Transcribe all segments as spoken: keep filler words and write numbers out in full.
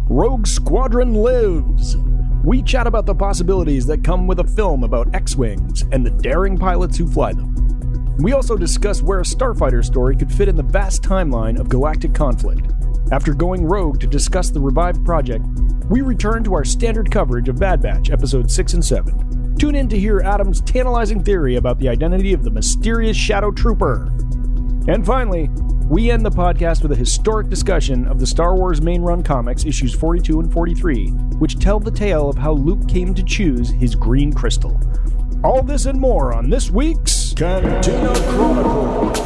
Rogue Squadron lives. We chat about the possibilities that come with a film about X-Wings and the daring pilots who fly them. We also discuss where a starfighter story could fit in the vast timeline of galactic conflict. After going rogue to discuss the revived project, we return to our standard coverage of Bad Batch episodes six and seven. Tune in to hear Adam's tantalizing theory about the identity of the mysterious Shadow Trooper. And finally, we end the podcast with a historic discussion of the Star Wars main run comics issues forty-two and forty-three, which tell the tale of how Luke came to choose his green crystal. All this and more on this week's Cantina Chronicles.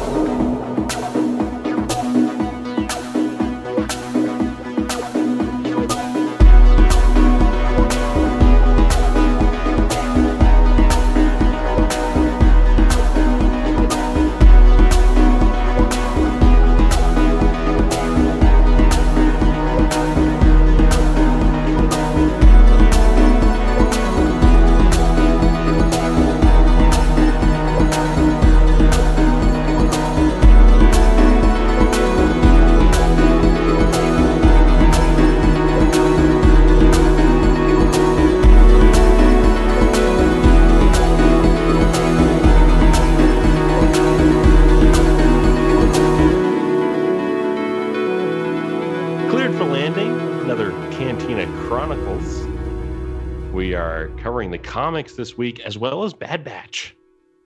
Comics this week, as well as Bad Batch.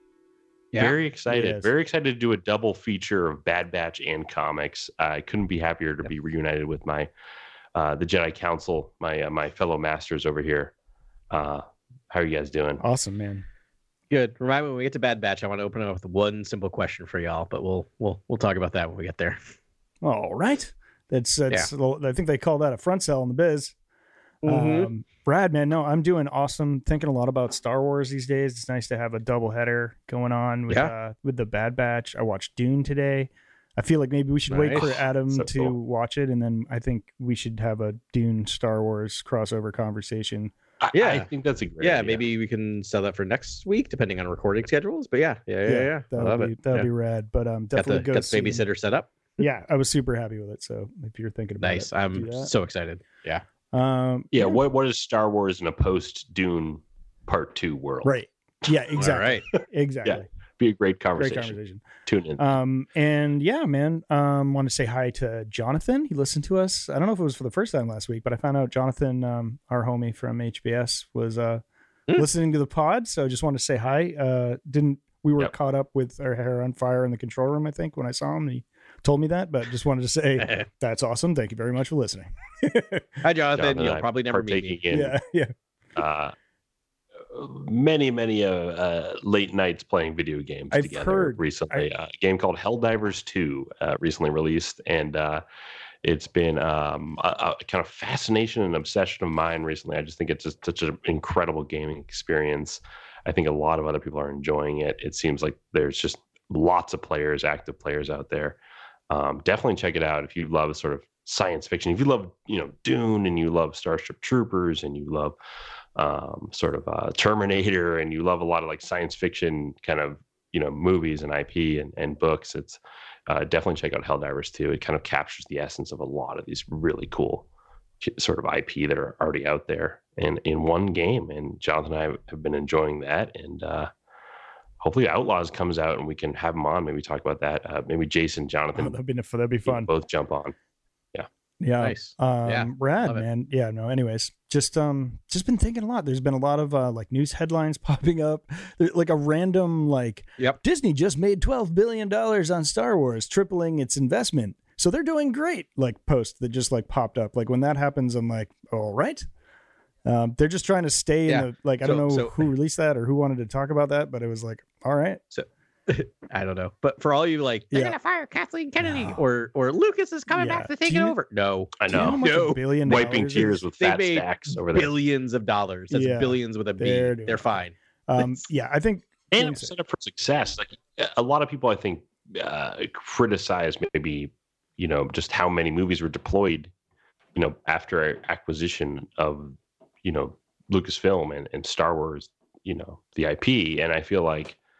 Yeah, very excited. Yes. Very excited to do a double feature of Bad Batch and comics. Uh, I couldn't be happier to yep. be reunited with my uh, the Jedi Council, my uh, my fellow masters over here. Uh, how are you guys doing? Awesome, man. Good. Remind me when we get to Bad Batch, I want to open up with one simple question for y'all, but we'll we'll we'll talk about that when we get there. All right. That's that's. Yeah. I think they call that a front cell in the biz. Mm-hmm. Um, Brad, man, no, I'm doing awesome. Thinking a lot about Star Wars these days. It's nice to have a double header going on with yeah. uh, with the Bad Batch. I watched Dune today. I feel like maybe we should nice. wait for Adam so to cool. watch it, and then I think we should have a Dune Star Wars crossover conversation. I, yeah, I think that's a great yeah. idea. Maybe we can sell that for next week, depending on recording schedules. But yeah, yeah, yeah, yeah. yeah. That'll be that'll yeah. be rad. But um, definitely got the, go got see. the babysitter set up. Yeah, I was super happy with it. So if you're thinking about nice. it, I'm so excited. Yeah. Um, yeah, yeah, what what is Star Wars in a post Dune Part Two world? Right. Yeah, exactly. All right. Exactly. Yeah, be a great conversation. Great conversation. Tune in. Um, and yeah, man, um, want to say hi to Jonathan. He listened to us. I don't know if it was for the first time last week, but I found out Jonathan, um, our homie from H B S, was uh mm. listening to the pod. So just wanted to say hi. Uh, didn't we were yep. caught up with our hair on fire in the control room, I think, when I saw him. He told me that, but just wanted to say that's awesome. Thank you very much for listening. Hi, Jonathan. Jonathan You'll probably never meet me. In, yeah, yeah. Uh, many, many uh, uh, late nights playing video games I've together heard, recently. I, uh, a game called Helldivers two uh, recently released, and uh, it's been um, a, a kind of fascination and obsession of mine recently. I just think it's just such an incredible gaming experience. I think a lot of other people are enjoying it. It seems like there's just lots of players, active players out there. Um, definitely check it out if you love sort of science fiction. If you love, you know, Dune, and you love Starship Troopers, and you love um, sort of uh, Terminator, and you love a lot of like science fiction kind of, you know, movies and I P and, and books, it's uh, definitely check out Helldivers two. It kind of captures the essence of a lot of these really cool sort of I P that are already out there in, in one game. And Jonathan and I have been enjoying that. And uh, hopefully Outlaws comes out and we can have him on. Maybe talk about that. Uh, maybe Jason, Jonathan. Oh, that'd be that'd be fun. Both jump on. Yeah. Yeah. Nice. Um, yeah. Rad, man. Yeah. No. Anyways, just um, just been thinking a lot. There's been a lot of uh, like news headlines popping up. There's like a random like, yep. Disney just made twelve billion dollars on Star Wars, tripling its investment. So they're doing great. Like post that just like popped up. Like when that happens, I'm like, all right. Um, they're just trying to stay yeah. in the like. I so, don't know so, who released that or who wanted to talk about that, but it was like, all right. So I don't know, but for all you like, they're yeah. gonna fire Kathleen Kennedy, no. or or Lucas is coming yeah. back to take you, it over. No, I know. You know no, billion wiping tears with fat made stacks over there. Billions of dollars. That's yeah. billions with a B. They're, they're fine. Um, yeah, I think and it's set up for success. Like a lot of people, I think, uh, criticize maybe, you know, just how many movies were deployed, you know, after acquisition of, you know, Lucasfilm and, and Star Wars, you know, the I P. And I feel like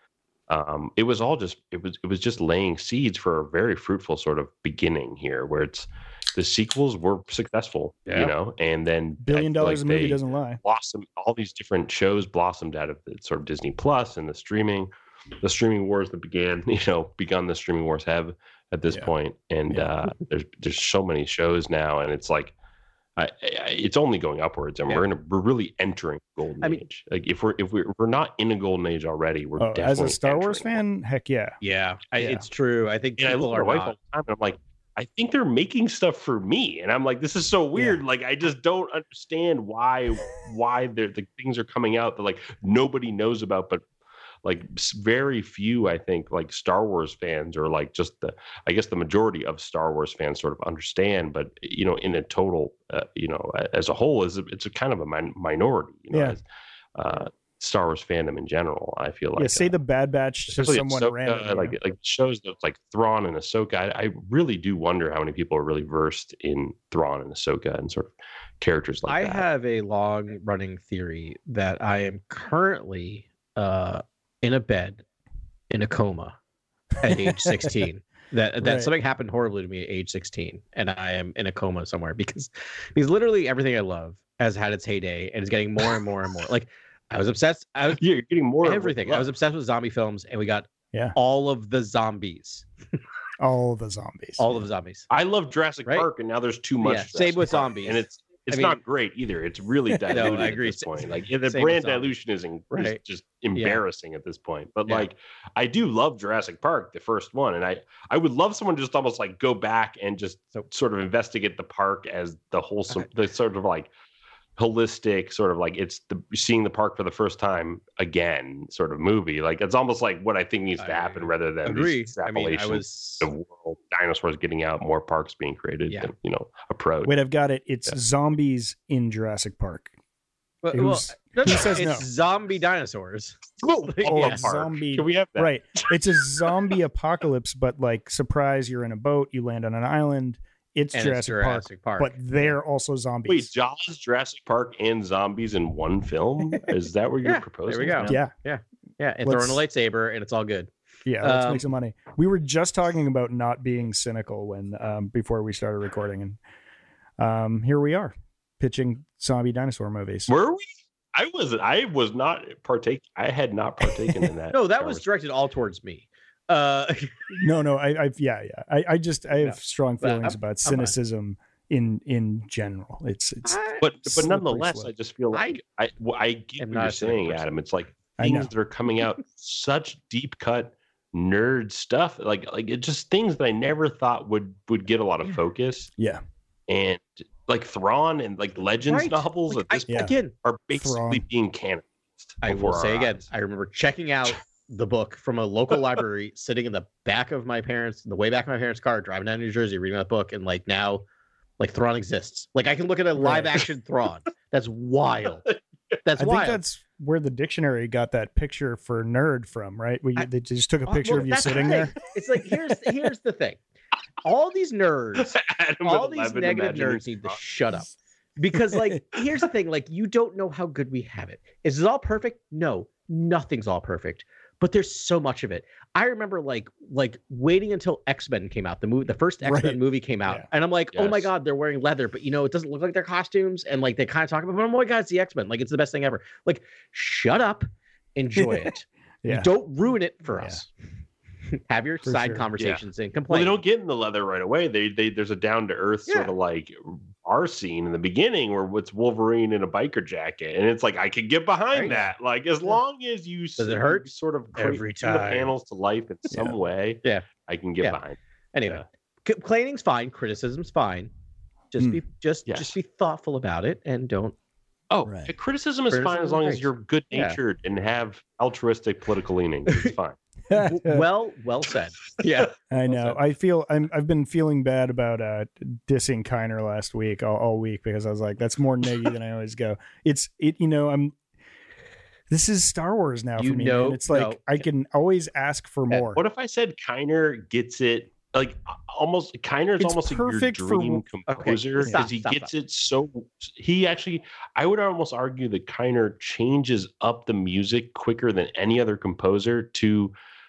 um, it was all just it was it was just laying seeds for a very fruitful sort of beginning here, where it's the sequels were successful, Yeah. you know, and then Billion dollars like, a movie they doesn't lie. blossomed. All these different shows blossomed out of the sort of Disney Plus and the streaming, the streaming wars that began, you know, begun the streaming wars have at this Yeah. point. And Yeah. uh, there's there's so many shows now, and it's like, I, I, it's only going upwards, and Yeah. we're in a, we're really entering a golden I mean- age. Like if we're if we're if we're not in a golden age already, we're Oh, definitely as a Star Wars entering one. fan, heck yeah. Yeah, I, Yeah. it's true. I think And I people look at are my wife all not. the time, and I'm like, I think they're making stuff for me, and I'm like, this is so weird. Like, I just don't understand why why the the things are coming out that like nobody knows about, but like s- very few, I think, like Star Wars fans or like just the, I guess the majority of Star Wars fans sort of understand. But you know, in a total, uh, you know, a- as a whole, is it's a kind of a min- minority. You know, Yeah. as, uh, Star Wars fandom in general, I feel like Yeah, say uh, the Bad Batch to especially someone Ahsoka, random. you like know? like shows that like Thrawn and Ahsoka. I, I really do wonder how many people are really versed in Thrawn and Ahsoka and sort of characters like I that. have a long running theory that I am currently uh, in a bed in a coma at age sixteen. That that Right. something happened horribly to me at age sixteen, and I am in a coma somewhere because because literally everything I love has had its heyday and is getting more and more and more. Like I was obsessed. I was Yeah, you're getting more of what everything. you I was love. obsessed with zombie films, and we got Yeah. all of the zombies. All the zombies. All of the zombies. I love Jurassic Right? Park, and now there's too much. Yeah, Jurassic same with Park, zombies. and it's it's mean- not great either. It's really diluted I at agree. this point. Like yeah, the Same with brand zombies. dilution is, in, Right. is just embarrassing at this point. But Yeah. like, I do love Jurassic Park, the first one, and I I would love someone to just almost like go back and just So- sort of investigate the park as the wholesome, the sort of like holistic sort of like it's the seeing the park for the first time again sort of movie. Like it's almost like what I think needs to I happen rather than Agree. these I mean, I extrapolations was. of world dinosaurs getting out, more parks being created, Yeah. than, you know, approach. Wait, I've got it. It's Yeah. zombies in Jurassic Park. Well, Who's- well, no, who no, says it's no? zombie dinosaurs. Oh, Oh, a park. zombie- Can we have that? Right. It's a zombie apocalypse, but like surprise, you're in a boat, you land on an island. It's And Jurassic, it's Jurassic Park, Park, but they're also zombies. Wait, Jaws, Jurassic Park, and zombies in one film? Is that what you're Yeah, proposing? there we go. yeah, Yeah, and Let's- throwing a lightsaber, and it's all good. yeah. Let's Um, make some money. We were just talking about not being cynical when um, before we started recording, and um, here we are pitching zombie dinosaur movies. Were we? I was. I was not partake. I had not partaken in that. No, that was directed all towards me. Uh, No, no, I, I've yeah, yeah. I, I just I have No. strong Well, feelings I'm- about I'm fine. cynicism in in general. It's it's I, But but slippery nonetheless, slope. I just feel like I well, I get am what not you're a cynical saying, person. Adam. It's like I know. things that are coming out, such deep cut nerd stuff. Like like it just things that I never thought would would get a lot of Yeah. focus. yeah. And like Thrawn and like Legends Right. novels like, at this I- Yeah. again, are basically Thrawn. being canonized. I before will our say again, eyes. I remember checking out the book from a local library, sitting in the back of my parents, the way back of my parents' car, driving down to New Jersey, reading that book, and like now, like Thrawn exists. Like I can look at a live Right. action Thrawn. That's wild. That's I wild. think that's where the dictionary got that picture for nerd from, right? Where you, I- they just took a Well, picture well, of you that's the sitting thing. there. It's like here's here's the thing. All these nerds, Adam all with these eleven negative imagining nerds need to Thrawn. shut up. Because like here's the thing, like you don't know how good we have it. Is it all perfect? No, nothing's all perfect. But there's so much of it. I remember like like waiting until X-Men came out. The movie, the first X-Men Right. movie came out, Yeah. and I'm like, oh my Yes. god, they're wearing leather, but you know it doesn't look like their costumes, and like they kind of talk about, but oh my god, it's the X-Men, like it's the best thing ever. Like, shut up, enjoy it. Yeah. You don't ruin it for Yeah. us. Have your For side sure. conversations and Well, complain. they don't get in the leather right away. They they there's a down to earth sort Yeah. of like our scene in the beginning where it's Wolverine in a biker jacket, and it's like I can get behind Right. that. Like as Yeah. long as you Does it s- hurt? Sort of Every bring the time. panels to life in some Yeah. way. Yeah. I can get Yeah. behind. Anyway, complaining's fine, criticism's fine. Just Hmm. be just Yes. just be thoughtful about it and don't. Oh, Right. criticism is fine Criticism as is long great. as you're good natured and have altruistic political leanings. It's fine. w- well, well said. Yeah. I know. said. I feel I'm I've been feeling bad about uh dissing Kiner last week all, all week because I was like, that's more neggy than I always go. It's it you know, I'm this is Star Wars now You for me. know- man. It's like no. I can always ask for Yeah. more. What if I said Kiner gets it like almost Kiner is It's almost like your perfect for- dream composer stop, because he stop, gets it so he actually I would almost argue that Kiner changes up the music quicker than any other composer to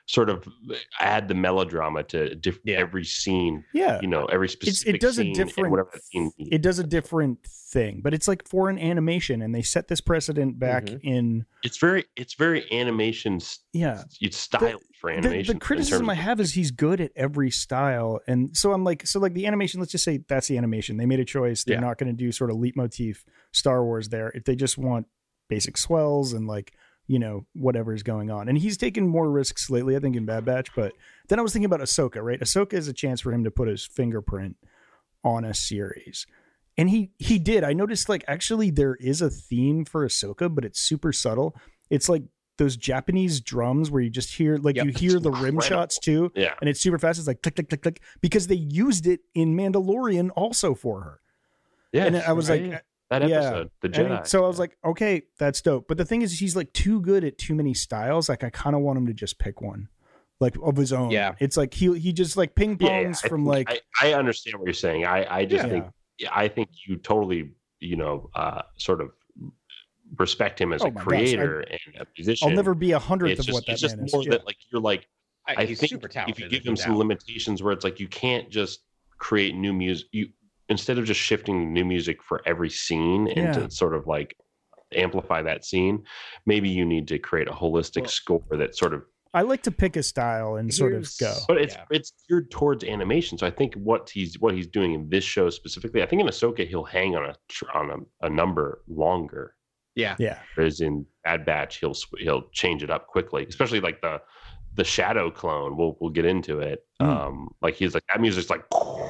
sort of add the melodrama to diff- Yeah. every scene. Yeah. You know, every It's, specific it does a scene and different whatever that scene needs. it does a different thing, but it's like for an animation, and they set this precedent back Mhm. in It's very, it's very animation. s- yeah. It's styled for The, animation. the criticism I have is he's good at every style, and so I'm like, so like the animation. Let's just say that's the animation. They made a choice. They're Yeah. not going to do sort of leitmotif Star Wars there. If they just want basic swells and like you know whatever's going on, and he's taken more risks lately, I think, in Bad Batch. But then I was thinking about Ahsoka. Right, Ahsoka is a chance for him to put his fingerprint on a series. And he he did. I noticed like actually there is a theme for Ahsoka, but it's super subtle. It's like those Japanese drums where you just hear like Yep. you hear the rim Incredible. shots too, Yeah. and it's super fast. It's like click click click click because they used it in Mandalorian also for her. Yeah. and I was like, that yeah. episode, the And Jedi. it- so I was like, okay, that's dope. But the thing is, he's like too good at too many styles. Like I kind of want him to just pick one, like of his own. Yeah. it's like he he just like ping Yeah, yeah, pongs I from think- like I, I understand what you're saying. I, I just Yeah. think I think you totally, you know, uh, sort of respect him as Oh a my gosh, creator and a musician. I'll never be a hundredth It's of just, what that it's just man is. more Yeah. that like you're like I he's think super if talented. you give no him some doubt. limitations where it's like you can't just create new music. You instead of just shifting new music for every scene and Yeah. to sort of like amplify that scene, maybe you need to create a holistic Well- score that sort of. I like to pick a style and sort of Here's- go. But it's Yeah. it's geared towards animation. So I think what he's what he's doing in this show specifically, I think in Ahsoka he'll hang on a tr- on a, a number longer. Yeah. Yeah. Whereas in Bad Batch he'll sw- he'll change it up quickly, especially like the the Shadow clone. We'll we'll get into it. Mm. Um, like he's like that music's like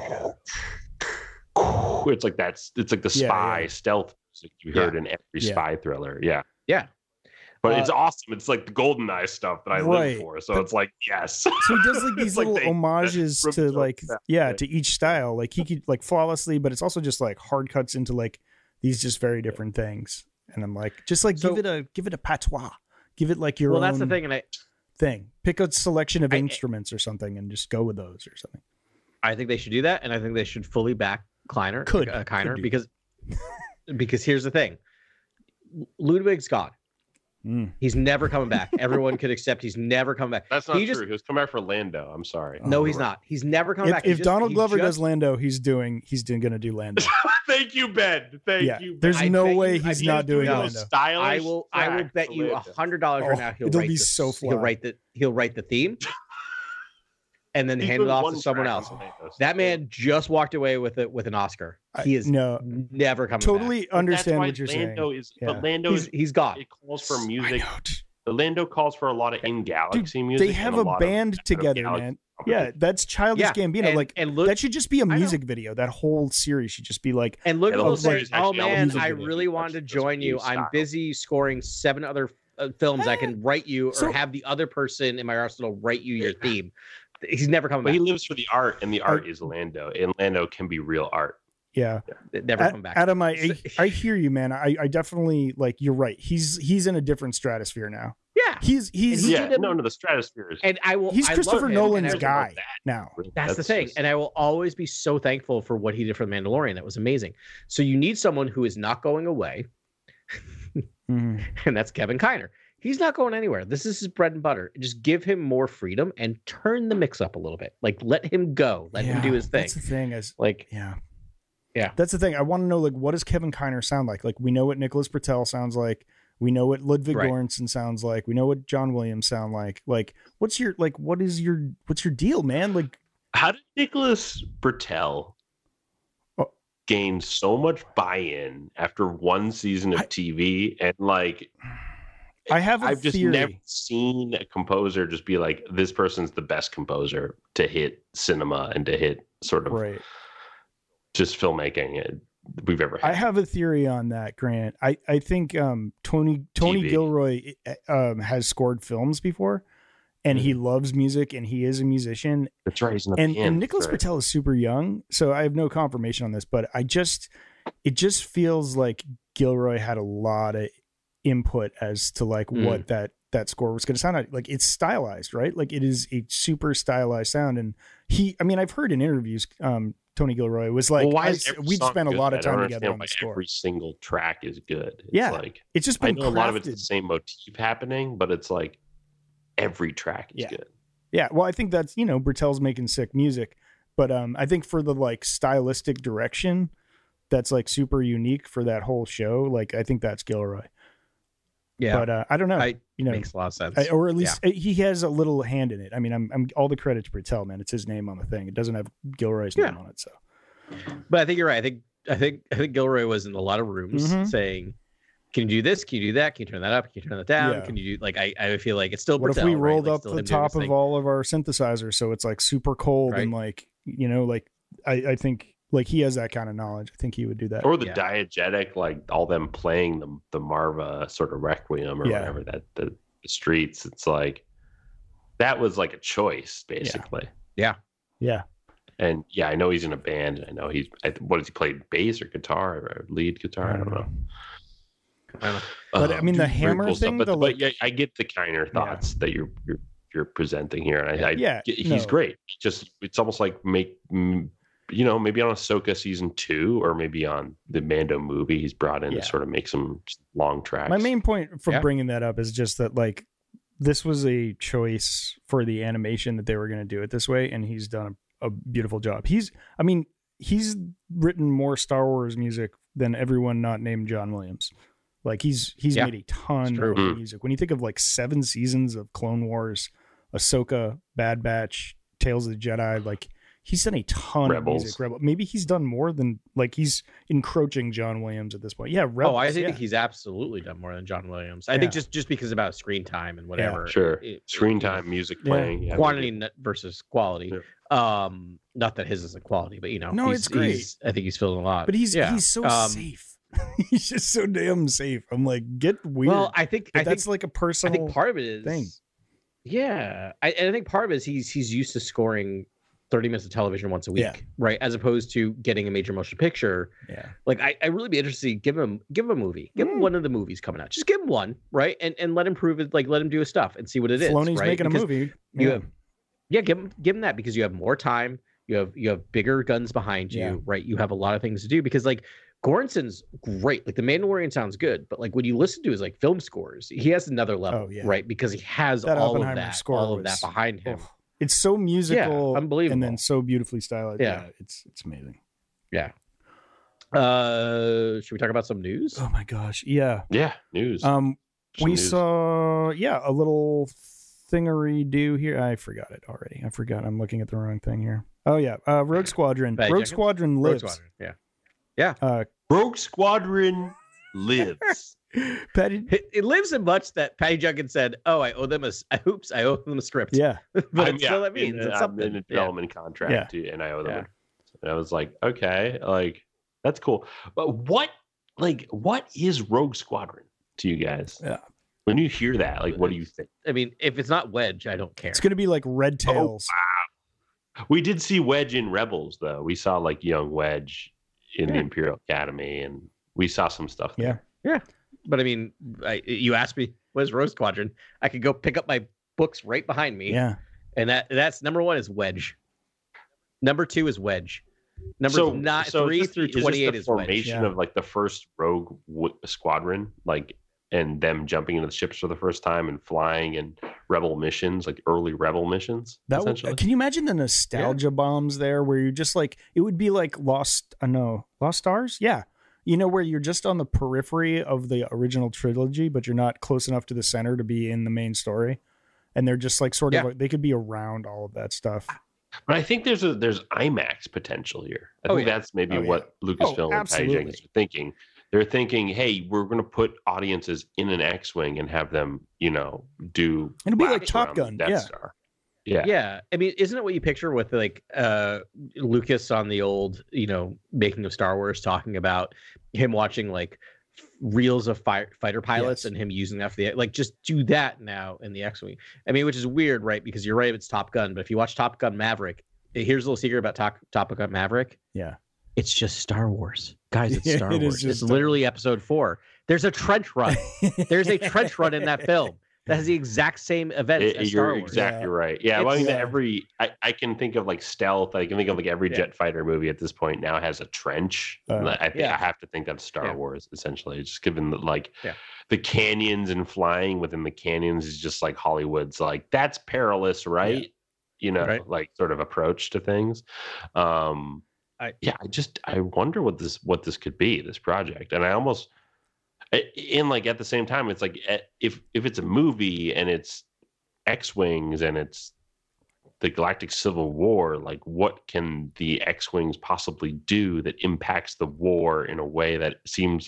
it's like that's it's like the Yeah, spy yeah. stealth music you Yeah. heard in every Yeah. spy thriller. Yeah. Yeah. But Uh, it's awesome. It's like the GoldenEye stuff that I Right. live for. So it's like, yes. So he does like these It's like little they- homages that to ripped like off that, yeah yeah. to each style. Like he could like flawlessly, but it's also just like hard cuts into like these just very different things. And I'm like, just like So- give it a give it a patois, give it like your Well, own that's the thing, and I thing. Pick a selection of I- instruments or something and just go with those or something. I think they should do that, and I think they should fully back Kleiner, Could, uh, could Kiner, do because because here's the thing, Ludwig's gone. Mm. He's never coming back. Everyone could accept he's never coming back. That's not He true. just- He was coming back for Lando. I'm sorry. No, Oh, he's You're right. not. He's never coming If, back. He if just- Donald he Glover just- does Lando, he's doing he's doing gonna do Lando. Thank you, Ben. Thank Yeah, you. Ben. there's I no bet way you- I he's bet not you doing no. Lando. Stylish I will. I will track bet for you a Lando. hundred dollars Oh, right now. He'll it'll write be the, so He'll fly. write the. He'll write the theme, and then He's hand it doing off one to someone track else. on Lando, so- That man just walked away with it with an Oscar. I- He is no, never coming back. totally But understand that's why what you're Lando saying. Is, Yeah. But Lando He's is he's gone. it calls for I music. know. The Lando calls for a lot of in galaxy music. They have and a lot of band out of together, galaxy man. company. Yeah, that's Childish Yeah, Gambino. and, like and look, that should just be a know. music video. That whole series should just be like, and look Yeah, at the those whole saying, series "Oh actually all man, music I video. really That's- wanted to that's join you. new I'm style. busy scoring seven other uh, films. I can write you, or So- have the other person in my arsenal write you your theme." He's never coming But back. he lives for the art, and the art is Lando, and Lando can be real art. yeah. Never A- come back. Adam, I I- I hear you, man. I, I definitely like. You're right. He's he's in a different stratosphere now. yeah, He's he's he yeah, did him- no, no, the stratosphere is. and I will. he's I love Christopher him, Nolan's and I- guy that. now. That's, the thing, just- and I will always be so thankful for what he did for the Mandalorian. That was amazing. So you need someone who is not going away, Mhm. and that's Kevin Kiner. He's not going anywhere. This is his bread and butter. Just give him more freedom and turn the mix up a little bit. Like let him go. Let him Yeah, do his thing. That's the thing. Is Like yeah, Yeah. That's the thing. I want to know like what does Kevin Kiner sound like? Like we know what Nicholas Patel sounds like. We know what Ludwig Right. Göransson sounds like. We know what John Williams sound like. Like what's your like what is your what's your deal, man? Like How did Nicholas Bertel Oh. gain so much buy-in after one season of I- T V? And like, I have a I've just theory. never seen a composer just be like, this person's the best composer to hit cinema and to hit sort of Right. just filmmaking it we've ever had. I have a theory on that, Grant. I, I think um, Tony Tony T V. Gilroy um, has scored films before, and he loves music, and he is a musician. That's right. He's in the And, band. and Nicholas That's right. Patel is super young, so I have no confirmation on this, but I just it just feels like Gilroy had a lot of input as to like Mm. what that that score was going to sound like. Like it's stylized, right? Like it is a super stylized sound, and he. I mean, I've heard in interviews. Um, Tony Gilroy was like, Well, why I, is every we'd song spent a good? lot of I don't time understand together on why the score. Every single track is good. It's Yeah. like It's just I been know a lot of it's the crafted. same motif happening, but it's like every track is Yeah. good. Yeah, well, I think that's, you know, Bertel's making sick music, but um, I think for the like stylistic direction, that's like super unique for that whole show. Like, I think that's Gilroy. Yeah, but uh, I don't know. I, you know, makes a lot of sense, I, or at least yeah. he has a little hand in it. I mean, I'm, I'm all the credit to Bertel, man. It's his name on the thing. It doesn't have Gilroy's yeah. name on it. So, but I think you're right. I think I think I think Gilroy was in a lot of rooms mm-hmm. saying, "Can you do this? Can you do that? Can you turn that up? Can you turn that down? Yeah. Can you do like?" I, I feel like it's still. What Bertel, if we rolled right? up like, the top of all of our synthesizers so it's like super cold right. and like, you know, like I, I think. Like he has that kind of knowledge. I think he would do that. Or the yeah. diegetic, like all them playing the the Marva sort of Requiem or yeah. whatever that the, the streets. It's like that was like a choice, basically. Yeah, yeah. And yeah, I know he's in a band. And I know he's. I, what does he play? Bass or guitar or lead guitar? I don't, I don't know. know. I don't know. But um, I mean, the hammer cool thing. Stuff, but, the, but like, yeah, I get the Kiner thoughts yeah. that you're you're you're presenting here, and I, I yeah, he's no. great. Just it's almost like make. Mm, you know, maybe on Ahsoka season two or maybe on the Mando movie, he's brought in yeah. to sort of make some long tracks. My main point for yeah. bringing that up is just that, like, this was a choice for the animation that they were going to do it this way. And he's done a, a beautiful job. He's, I mean, he's written more Star Wars music than everyone not named John Williams. Like he's, he's yeah. made a ton of mm. music. When you think of like seven seasons of Clone Wars, Ahsoka, Bad Batch, Tales of the Jedi, like, he's done a ton Rebels. of music. Rebel. Maybe he's done more than like he's encroaching John Williams at this point. Yeah, Rebels, oh, I think yeah. he's absolutely done more than John Williams. I yeah. think just just because about screen time and whatever. Yeah, sure, it, screen it, time, music playing, yeah. quantity versus quality. Yeah. Um, not that his is a quality, but you know, no, he's, it's great. He's, I think he's filling a lot. But he's yeah. he's so um, safe. He's just so damn safe. I'm like, get weird. Well, I think but I that's think, like a personal. I think part of it is thing. Yeah, I, and I think part of it is he's he's used to scoring thirty minutes of television once a week, yeah. right? As opposed to getting a major motion picture. Yeah. Like I, I really be interested to give him give him a movie. Give mm. him one of the movies coming out. Just give him one, right? And and let him prove it, like let him do his stuff and see what it is. Filoni's right? making because a movie. You yeah. have, yeah, give him give him that because you have more time. You have you have bigger guns behind you, yeah. right? You have a lot of things to do because like Goranson's great. Like The Mandalorian sounds good, but like when you listen to his like film scores, he has another level, oh, yeah. right? Because he has that all Oppenheimer of that, score all was, of that behind him. Oh, it's so musical, yeah, unbelievable, and then so beautifully stylized. Yeah. yeah, it's it's amazing. Yeah. Uh, should we talk about some news? Oh my gosh, yeah, yeah, news. Um, some we news. saw yeah a little thingery do here. I forgot it already. I forgot. I'm looking at the wrong thing here. Oh yeah, uh, Rogue Squadron. Bad Rogue Jenkins? Squadron lives. Rogue Squadron. Yeah, yeah. Uh, Rogue Squadron lives. Patty, it, it lives in much that Patty Jenkins said, "Oh, I owe them a. Oops, I owe them a script." Yeah, but I'm, it's yeah, still that means in, it's I'm something. in a development yeah. contract, yeah. too, and I owe them. Yeah. And I was like, okay, like that's cool. But what, like, what is Rogue Squadron to you guys? Yeah. When you hear that, like, what do you think? I mean, if it's not Wedge, I don't care. It's gonna be like Red Tails. Oh, wow. We did see Wedge in Rebels, though. We saw like young Wedge in yeah. the Imperial Academy, and we saw some stuff there. Yeah, yeah. But I mean, I, you asked me, what is Rogue Squadron? I could go pick up my books right behind me. Yeah, and that that's number one is Wedge. Number two is Wedge. Number so, not so three is this, through is twenty-eight this the is Wedge. formation Yeah. of like the first Rogue w- Squadron, like, and them jumping into the ships for the first time and flying and Rebel missions, like early Rebel missions. that essentially. w- can you imagine the nostalgia yeah. bombs there, where you're just like, it would be like Lost. I uh, know Lost Stars. Yeah, you know, where you're just on the periphery of the original trilogy, but you're not close enough to the center to be in the main story, and they're just like sort of yeah. like, they could be around all of that stuff. But I think there's a there's IMAX potential here. I Oh, think yeah. that's maybe Oh, what Lucasfilm Oh, and Patty absolutely. Jenkins are thinking. They're thinking, hey, we're going to put audiences in an X-wing and have them, you know, do. It'll be like laps Top around Gun, the Death yeah. Star. Yeah. Yeah, I mean, isn't it what you picture with like uh, Lucas on the old, you know, making of Star Wars, talking about him watching like reels of fire, fighter pilots Yes. and him using that for the like, just do that now in the X-wing. I mean, which is weird, right? Because you're right, it's Top Gun, but if you watch Top Gun Maverick, here's a little secret about Top, Top Gun Maverick. Yeah, It's just Star Wars, guys. It's Yeah, Star it is Wars. just It's Star literally Episode Four. There's a trench run. There's a trench run in that film that has the exact same events It- as Star you're Wars. exactly Yeah. right. Yeah, well, I mean, It's- every I, I can think of like stealth. I can think of like every Yeah. jet fighter movie at this point now has a trench. Uh, And I think yeah. I have to think that's Star Yeah. Wars essentially. Just given that like Yeah. the canyons and flying within the canyons is just like Hollywood's like that's perilous, right? you know, right. like sort of approach to things. Um, I, yeah, I just I wonder what this what this could be, this project, and I almost in like at the same time, it's like if if it's a movie and it's X-wings and it's the Galactic Civil War, like what can the X-wings possibly do that impacts the war in a way that seems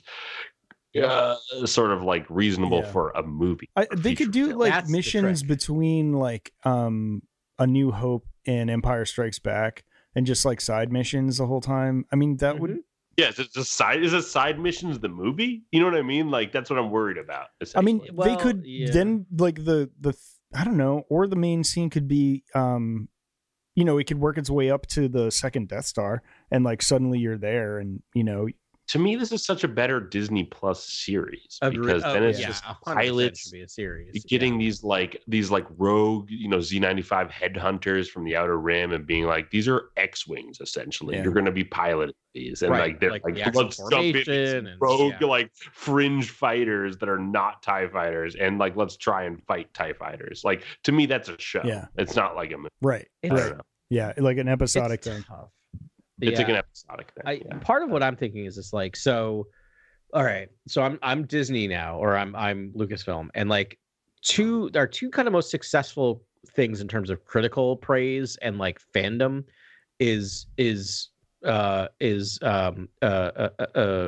uh, sort of like reasonable Yeah. for a movie? I, they could do film. like That's the missions trick. between like um A New Hope and Empire Strikes Back, and just like side missions the whole time. I mean, that Mhm. would. Yeah, is it just side? Is it side missions the movie? You know what I mean? Like that's what I'm worried about. I mean, essentially. they Well, could yeah. then like the the I don't know, or the main scene could be um, you know, it could work its way up to the second Death Star, and like suddenly you're there, and you know, to me, this is such a better Disney Plus series Agreed. because Oh, then it's yeah, just one hundred percent pilots should be a series. getting yeah. these like these like rogue, you know, Z ninety-five headhunters from the Outer Rim and being like, these are X-wings essentially. Yeah. You're going to be piloting these, and Right, like they're like like, the actual let's jump in with formation some and- rogue yeah. like fringe fighters that are not TIE fighters, and like let's try and fight TIE fighters. Like to me, that's a show. Yeah. It's not like a movie. right, I It's- don't right, know. yeah, like an episodic it's thing. tough. It's like Yeah. an episodic thing. I, yeah. part of what I'm thinking is just like, so, all right, so I'm I'm Disney now, or I'm I'm Lucasfilm, and like two there are two kind of most successful things in terms of critical praise and like fandom is is uh is um uh uh uh, uh,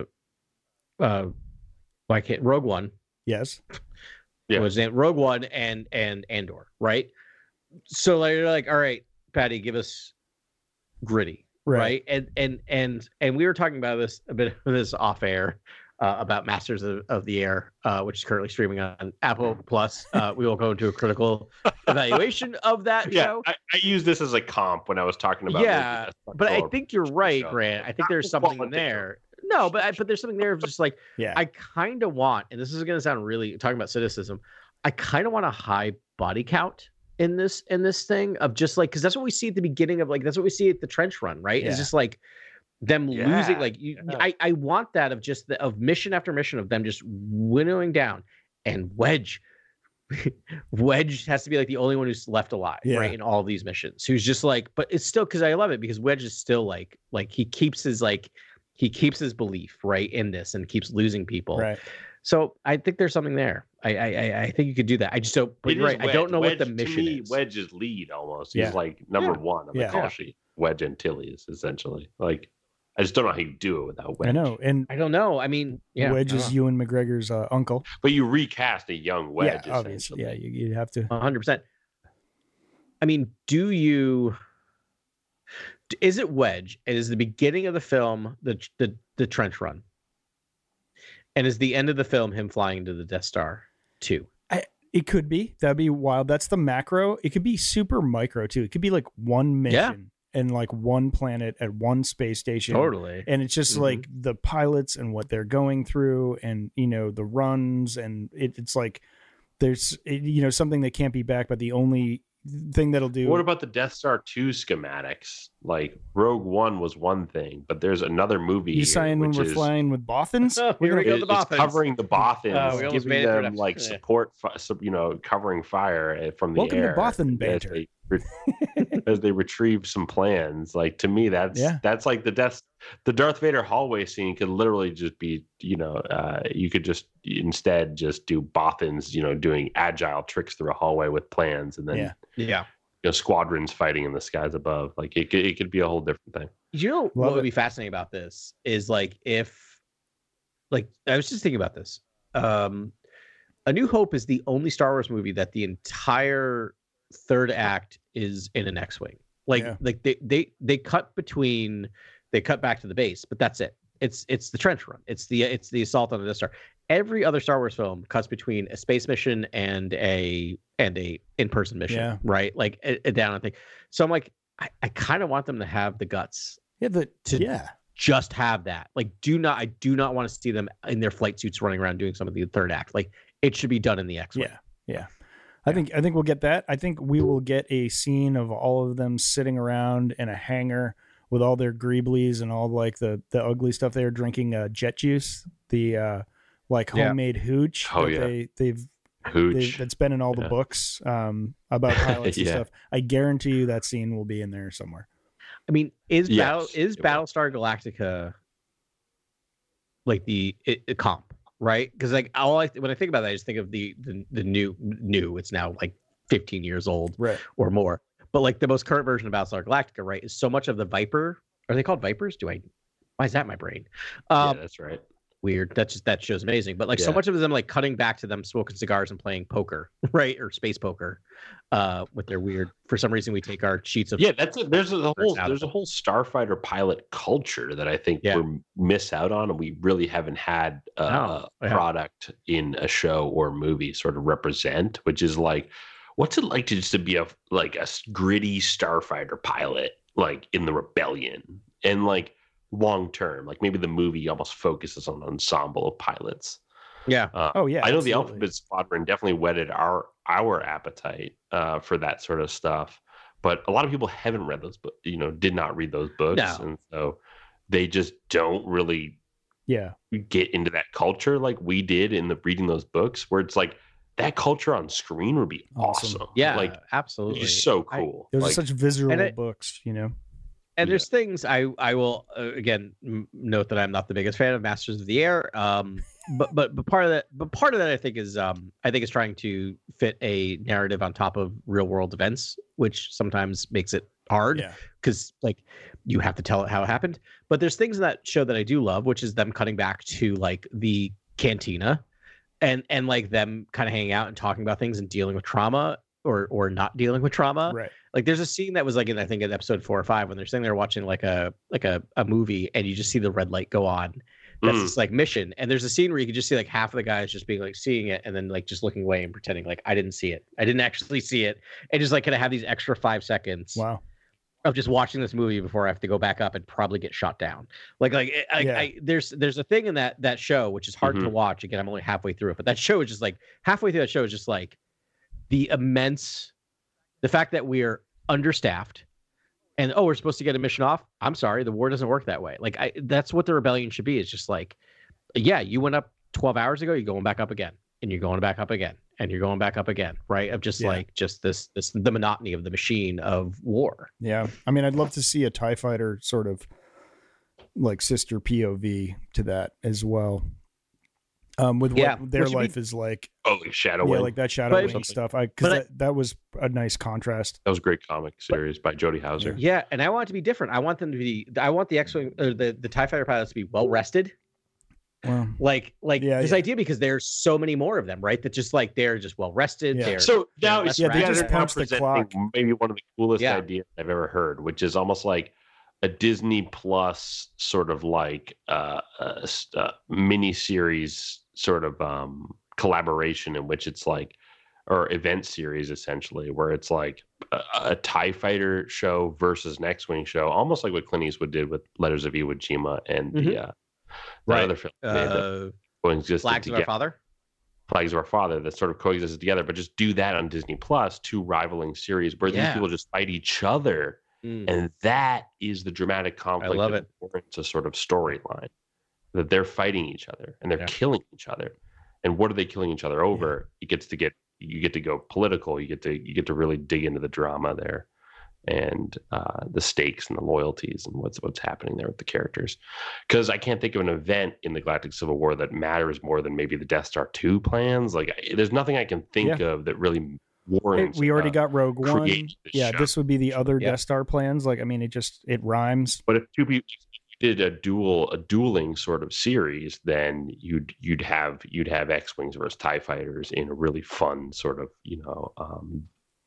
uh why can't Rogue One Yes, Yeah. was in Rogue One and and Andor, right? So like you're like, all right, Patty, give us gritty. right, right and and and and we were talking about this a bit of this off air uh, about Masters of, of the Air, uh, which is currently streaming on Apple Plus. Uh, we will go into a critical evaluation of that Yeah, show. I, I use this as a comp when I was talking about. Yeah, Lucas. But I Well, think you're right, show. Grant. I think Not there's the something quality there. No, but I, but there's something there of just like yeah, I kind of want, and this is going to sound really talking about cynicism. I kind of want a high body count in this in this thing of just like because that's what we see at the beginning of like that's what we see at the trench run, right? Yeah. It's just like them Yeah, losing like you, yeah. I I want that of just the, of mission after mission of them just winnowing down and Wedge. Wedge has to be like the only one who's left alive, Yeah. right? In all these missions, who's just like, but it's still because I love it because Wedge is still like, like he keeps his like, he keeps his belief right in this and keeps losing people. right. So I think there's something there. I I I- I think you could do that. I just don't. But It you're is right. I don't Wedge. know Wedge, what the to mission me, is. Wedge is lead almost. Yeah. He's like number Yeah. one on the Yeah. call Yeah. sheet. Wedge Antilles, essentially. Like, I just don't know how you do it without Wedge. I know, and I don't know. I mean, yeah, Wedge is Ewan McGregor's uh, uncle. But you recast a young Wedge. yeah, obviously, yeah, essentially. you, you have to. one hundred percent. I mean, do you? Is it Wedge? And is the beginning of the film the the the trench run? And is the end of the film him flying into the Death Star too? It could be. That'd be wild. That's the macro. It could be super micro too. It could be like one mission and like one planet at one space station. Totally. And it's just Mhm. like the pilots and what they're going through, and you know the runs, and it, it's like there's it, you know something that can't be back, but the only thing that'll do. What about the Death Star two schematics? Like, Rogue One was one thing, but there's another movie you here, saying when which we're is- flying with Bothans? Oh, We're here we gonna- go. it- the it's Bothans. covering the Bothans, Uh, we almost giving made it through them that. like Yeah. support, fi- su- you know, covering fire uh, from the Welcome to air. Bothan as banter. they re- as they retrieve some plans. Like, to me, that's Yeah. that's like the death. The Darth Vader hallway scene could literally just be, you know, uh, you could just instead just do Bothans, you know, doing agile tricks through a hallway with plans, and then Yeah. Yeah. you know, squadrons fighting in the skies above. Like, it could, it could be a whole different thing. You know what Love would it. be fascinating about this is like if, like, I was just thinking about this. Um, A New Hope is the only Star Wars movie that the entire third act is in an X-wing. Like, Yeah. like they they they cut between, they cut back to the base, but that's it. It's it's the trench run. It's the it's the assault on the Death Star. Every other Star Wars film cuts between a space mission and a and a in-person mission, Yeah. right? Like a, a down thing. So I'm like, I, I kind of want them to have the guts Yeah, the, to- yeah. just have that. Like, do not, I do not want to see them in their flight suits running around doing some of the third act. Like, it should be done in the X-wing. Yeah, yeah. I think I think we'll get that. I think we will get a scene of all of them sitting around in a hangar with all their greeblies and all like the the ugly stuff they are drinking uh, jet juice, the uh, like Yeah. homemade hooch. Oh, that yeah. they they've they, that's been in all the yeah. books um, about pilots and yeah. stuff. I guarantee you that scene will be in there somewhere. I mean, is yes, Battle is Battlestar Galactica like the it, it comp, right? Because like all I when I think about that, I just think of the the, the new new. It's now like fifteen years old, right, or more. But like the most current version of Battlestar Galactica, right, is so much of the Viper. Are they called Vipers? Do I? Why is that in my brain? Um, yeah, that's right. Weird. That just that show's amazing. But like yeah. so much of them like cutting back to them smoking cigars and playing poker, right, or space poker, uh, with their weird. For some reason, we take our sheets of yeah. That's a, there's a whole there's a whole starfighter pilot culture that I think yeah. we miss out on, and we really haven't had uh, oh, a product yeah. in a show or movie sort of represent, which is like, what's it like to just to be a like a gritty starfighter pilot, like in the Rebellion, and like. Long term, like maybe the movie almost focuses on an ensemble of pilots. Yeah. Uh, oh yeah. I know absolutely. The Alphabet Squadron definitely whetted our our appetite uh, for that sort of stuff, but a lot of people haven't read those books. You know, did not read those books, no. and so they just don't really yeah get into that culture like we did in the reading those books, where it's like that culture on screen would be awesome. awesome. Yeah, like absolutely. It's so cool. I, those like, are such visceral it, books, you know. And there's yeah. things I I will uh, again m- note that I'm not the biggest fan of Masters of the Air, um, but but but part of that but part of that I think is um I think is trying to fit a narrative on top of real world events, which sometimes makes it hard because yeah. like you have to tell it how it happened. But there's things in that show that I do love, which is them cutting back to like the cantina, and and like them kind of hanging out and talking about things and dealing with trauma or or not dealing with trauma. Right. Like there's a scene that was like in I think in episode four or five when they're sitting there watching like a like a, a movie and you just see the red light go on. That's mm. this like mission. And there's a scene where you can just see like half of the guys just being like seeing it and then like just looking away and pretending like I didn't see it. I didn't actually see it. And just like kind of have these extra five seconds. Wow. Of just watching this movie before I have to go back up and probably get shot down. Like like I, yeah. I, there's there's a thing in that that show which is hard mm-hmm. to watch. Again, I'm only halfway through it, but that show is just like halfway through that show is just like the immense the fact that we're understaffed and oh we're supposed to get a mission off. I'm sorry, the war doesn't work that way. Like I that's what the rebellion should be. It's just like yeah, you went up twelve hours ago, you're going back up again and you're going back up again and you're going back up again, right? Of just yeah. like just this this the monotony of the machine of war. Yeah. I mean, I'd love to see a TIE fighter sort of like sister P O V to that as well. Um, with what yeah, their life be, is like. Oh, like Shadow yeah, Wing. like that Shadow Wing stuff. I because that, I, that was a nice contrast. That was a great comic series but, by Jody Houser. Yeah, and I want it to be different. I want them to be. I want the X-wing or the the TIE fighter pilots to be well rested. Wow. Like like yeah, this yeah. idea because there's so many more of them, right? That just like they're just well rested. Yeah. They're so now they're it's yeah, they just punch the clock. Maybe one of the coolest yeah. ideas I've ever heard, which is almost like a Disney Plus sort of like uh, a, a mini series sort of um, collaboration in which it's like, or event series essentially, where it's like a, a TIE fighter show versus an X-wing show, almost like what Clint Eastwood did with Letters of Iwo Jima and mm-hmm. the uh, right. other film uh, that coexisted Flags together. of Our Father. Flags of Our Father that sort of coexisted together, but just do that on Disney Plus, two rivaling series where yeah. these people just fight each other. Mm. And that is the dramatic conflict I love that warrants a sort of storyline, that they're fighting each other and they're yeah. killing each other. And what are they killing each other over? Yeah. It gets to get you get to go political. You get to you get to really dig into the drama there, and uh, the stakes and the loyalties and what's what's happening there with the characters. Because I can't think of an event in the Galactic Civil War that matters more than maybe the Death Star two plans. Like, I, there's nothing I can think yeah. of that really warrants. We already uh, got Rogue One. This yeah, show. This would be the other yeah. Death Star plans. Like, I mean, it just it rhymes. But if two people did a dual a dueling sort of series, then you'd you'd have you'd have X-wings versus TIE fighters in a really fun sort of you know um,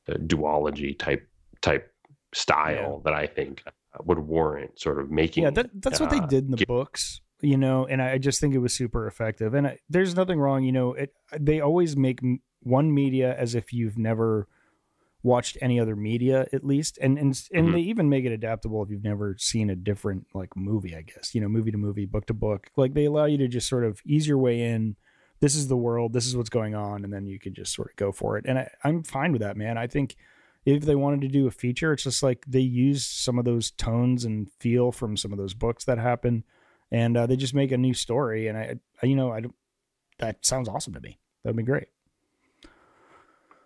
duology type type style yeah. that I think would warrant sort of making. Yeah, that, that's uh, what they did in the get, books, you know, and I just think it was super effective. And I, there's nothing wrong, you know. It they always make one media as if you've never watched any other media, at least, and and and mm-hmm. they even make it adaptable if you've never seen a different like movie, I guess, you know, movie to movie, book to book. Like they allow you to just sort of ease your way in. This is the world. This is what's going on, and then you can just sort of go for it. And I, I'm fine with that, man. I think if they wanted to do a feature, it's just like they use some of those tones and feel from some of those books that happen, and uh, they just make a new story. And I, I you know, I don't. That sounds awesome to me. That'd be great.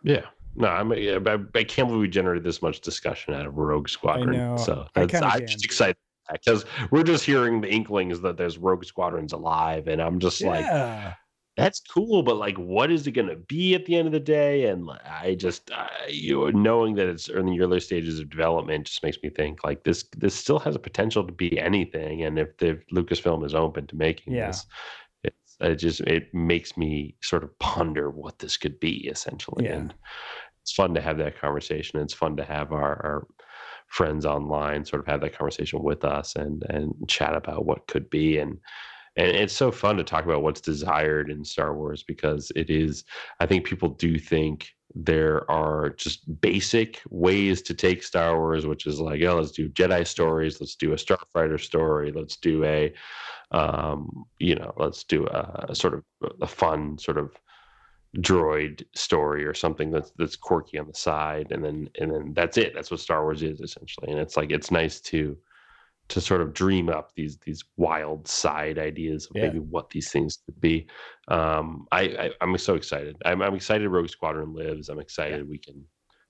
Yeah. No, I'm. I, I can't believe we generated this much discussion out of Rogue Squadron. I know. So I that's, I'm just excited because we're just hearing the inklings that there's Rogue Squadrons alive, and I'm just yeah. like, that's cool, but like, what is it going to be at the end of the day? And I just, uh, you know, knowing that it's in the early stages of development just makes me think like this. This still has a potential to be anything, and if the Lucasfilm is open to making yeah. this, it's it just it makes me sort of ponder what this could be essentially. Yeah. And it's fun to have that conversation. It's fun to have our, our friends online sort of have that conversation with us and and chat about what could be. And and it's so fun to talk about what's desired in Star Wars because it is, I think people do think there are just basic ways to take Star Wars, which is like, oh, let's do Jedi stories, let's do a Starfighter story, let's do a, um, you know, let's do a, a sort of a fun sort of droid story or something that's that's quirky on the side, and then and then that's it. That's what Star Wars is essentially. And it's like it's nice to to sort of dream up these these wild side ideas of yeah. maybe what these things could be. Um, I, I I'm so excited. I'm I'm excited. Rogue Squadron lives. I'm excited. Yeah. We can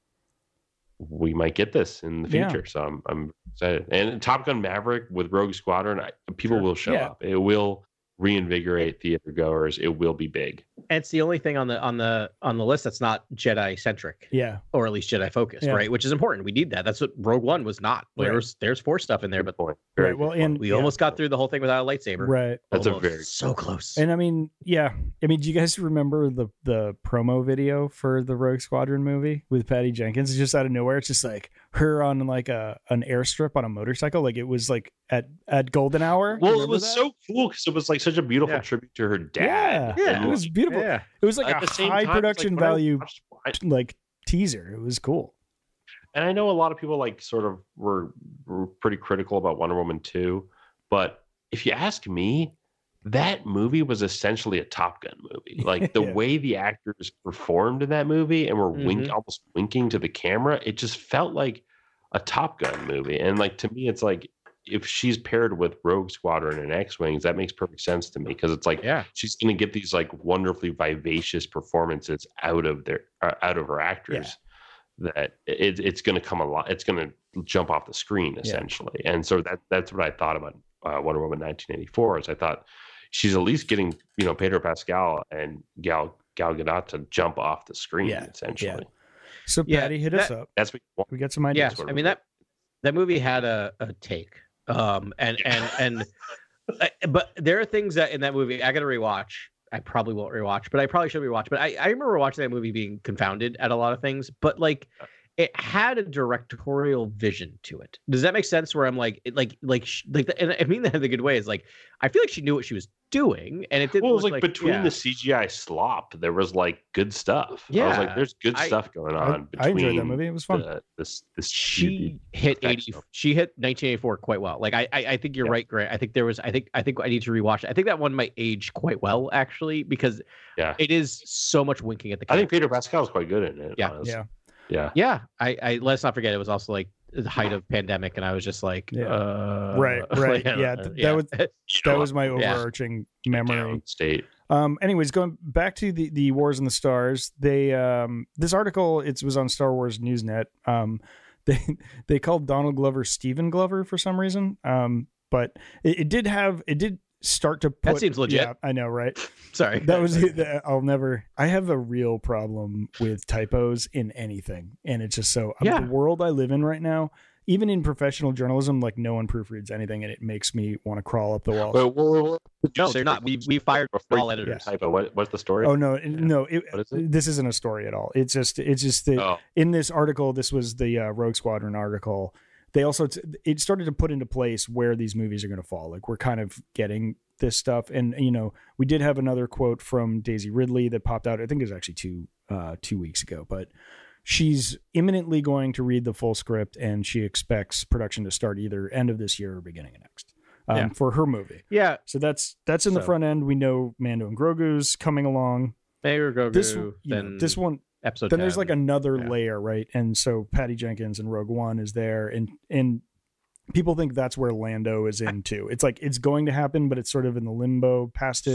we might get this in the future. Yeah. So I'm I'm excited. And Top Gun Maverick with Rogue Squadron, I, people sure. will show yeah. up. It will reinvigorate theater goers. It will be big. And it's the only thing on the on the on the list that's not Jedi centric, yeah, or at least Jedi focused, yeah. right? Which is important. We need that. That's what Rogue One was not. Right. There's there's Force stuff in there, but point. Right. Well, and we yeah. almost got through the whole thing without a lightsaber. Right. That's almost. a very so close. And I mean, yeah, I mean, do you guys remember the the promo video for the Rogue Squadron movie with Patty Jenkins? It's just out of nowhere. It's just like her on like a an airstrip on a motorcycle. Like it was like at at golden hour. Well, it was that? so cool because it was like such a beautiful yeah. tribute to her dad. Yeah, yeah, it was beautiful. Yeah. It was like at a high time, production like value watched, like teaser. It was cool. And I know a lot of people like sort of were, were pretty critical about Wonder Woman two, but if you ask me, that movie was essentially a Top Gun movie. Like the yeah. way the actors performed in that movie and were mm-hmm. wink, almost winking to the camera, it just felt like a Top Gun movie. And like to me, it's like if she's paired with Rogue Squadron and X-Wings, that makes perfect sense to me because it's like yeah. she's going to get these like wonderfully vivacious performances out of their uh, out of her actors. Yeah. That it, it's going to come a lot. It's going to jump off the screen essentially, yeah. and so that that's what I thought about uh, Wonder Woman nineteen eighty-four. Is I thought she's at least getting you know Pedro Pascal and Gal Gal Gadot to jump off the screen yeah. essentially. Yeah. So Patty, yeah, hit that, us up. That's what we got some ideas. Yeah, I mean that that movie had a, a take. Um and and and uh, but there are things that in that movie I gotta rewatch. I probably won't rewatch, but I probably should rewatch. But I, I remember watching that movie being confounded at a lot of things, but like it had a directorial vision to it. Does that make sense? Where I'm like, it, like, like, like, the, and I mean that in the good way. Is like, I feel like she knew what she was doing, and it didn't. Well, it was like, like between yeah. the C G I slop, there was like good stuff. Yeah, I was like, there's good I, stuff going on. I, between I enjoyed that movie. It was fun. The, this, this, she hit eighty. Stuff. She hit nineteen eighty-four quite well. Like I, I, I think you're yeah. right, Grant. I think there was. I think, I think I need to rewatch it. I think that one might age quite well, actually, because yeah, it is so much winking at the camera. I think Pedro Pascal is quite good in it. Yeah, honestly. yeah. Yeah. Yeah. I, I let's not forget it was also like the height of pandemic, and I was just like, yeah. uh, right, right. yeah. yeah. That, yeah. was that was my overarching yeah. memory. State. Um, anyways, going back to the, the Wars and the Stars, they um this article it was on Star Wars Newsnet. Um they they called Donald Glover Stephen Glover for some reason. Um, but it, it did have it did start to put that seems legit. Yeah, I know, right? Sorry. That was I'll never I have a real problem with typos in anything. And it's just so yeah. the world I live in right now, even in professional journalism, like no one proofreads anything and it makes me want to crawl up the wall. Well, well, well, no, they're not. We we fired all editors. Yeah. Typo. What, what's the story? Oh no, yeah. no, it, what is it? This isn't a story at all. It's just it's just that oh. in this article, this was the uh, Rogue Squadron article. They also t- it started to put into place where these movies are going to fall. Like we're kind of getting this stuff, and you know, we did have another quote from Daisy Ridley that popped out. I think it was actually two uh, two weeks ago, but she's imminently going to read the full script, and she expects production to start either end of this year or beginning of next um, yeah. for her movie. Yeah, so that's that's in so. the front end. We know Mando and Grogu's coming along. Mayor Grogu. This you know, this one. Episode then there's like another yeah. layer, right? And so Patty Jenkins and Rogue One is there, and and people think that's where Lando is in too. It's like it's going to happen, but it's sort of in the limbo past it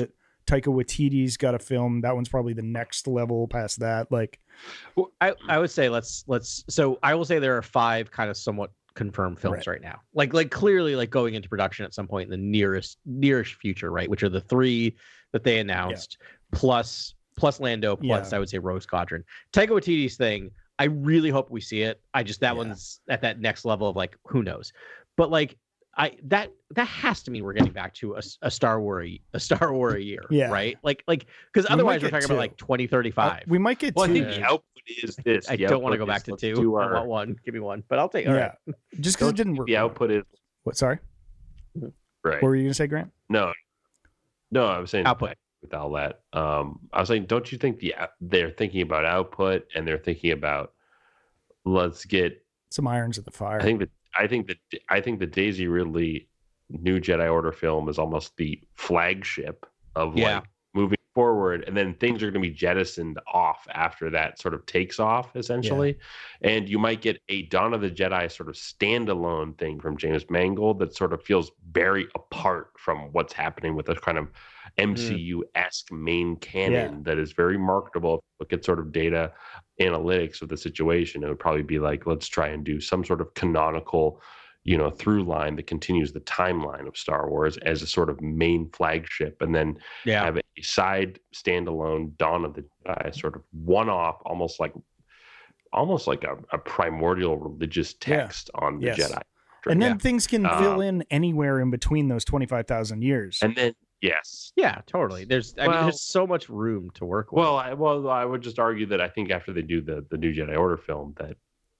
Taika Waititi's got a film. That one's probably the next level past that. Like, well, I, I would say let's let's. So I will say there are five kind of somewhat confirmed films right. right now. Like like clearly like going into production at some point in the nearest nearest future, right? Which are the three that they announced, yeah. plus plus Lando, plus yeah. I would say Rogue Squadron. Taika Waititi's thing, I really hope we see it. I just that yeah. one's at that next level of like who knows, but like. I that that has to mean we're getting back to a, a Star Wars a Star Wars a year, yeah. right? Like like because otherwise we we're talking two. about like twenty thirty-five. Uh, we might get. Well, two. I think the output is this. I the don't want to go back to two. Our... I want one. Give me one, but I'll take. All yeah, right. just because it didn't work. The output is what? Sorry. Right. What were you gonna say, Grant? No, no, I was saying output with all that. Um, I was saying, don't you think the they're thinking about output and they're thinking about let's get some irons at the fire. I think that I think that I think the Daisy Ridley new Jedi Order film is almost the flagship of yeah. like moving forward, and then things are going to be jettisoned off after that sort of takes off essentially, yeah. and you might get a Dawn of the Jedi sort of standalone thing from James Mangold that sort of feels very apart from what's happening with a kind of M C U-esque main canon yeah. that is very marketable. Look at sort of data analytics of the situation, it would probably be like, let's try and do some sort of canonical you know, through line that continues the timeline of Star Wars as a sort of main flagship, and then yeah. have a side standalone Dawn of the Jedi, sort of one-off, almost like, almost like a, a primordial religious text yeah. on the yes. Jedi. And then yeah. things can um, fill in anywhere in between those twenty-five thousand years. And then, yes, yeah, totally. There's, I well, mean, there's so much room to work with. Well, I, well, I would just argue that I think after they do the the new Jedi Order film, that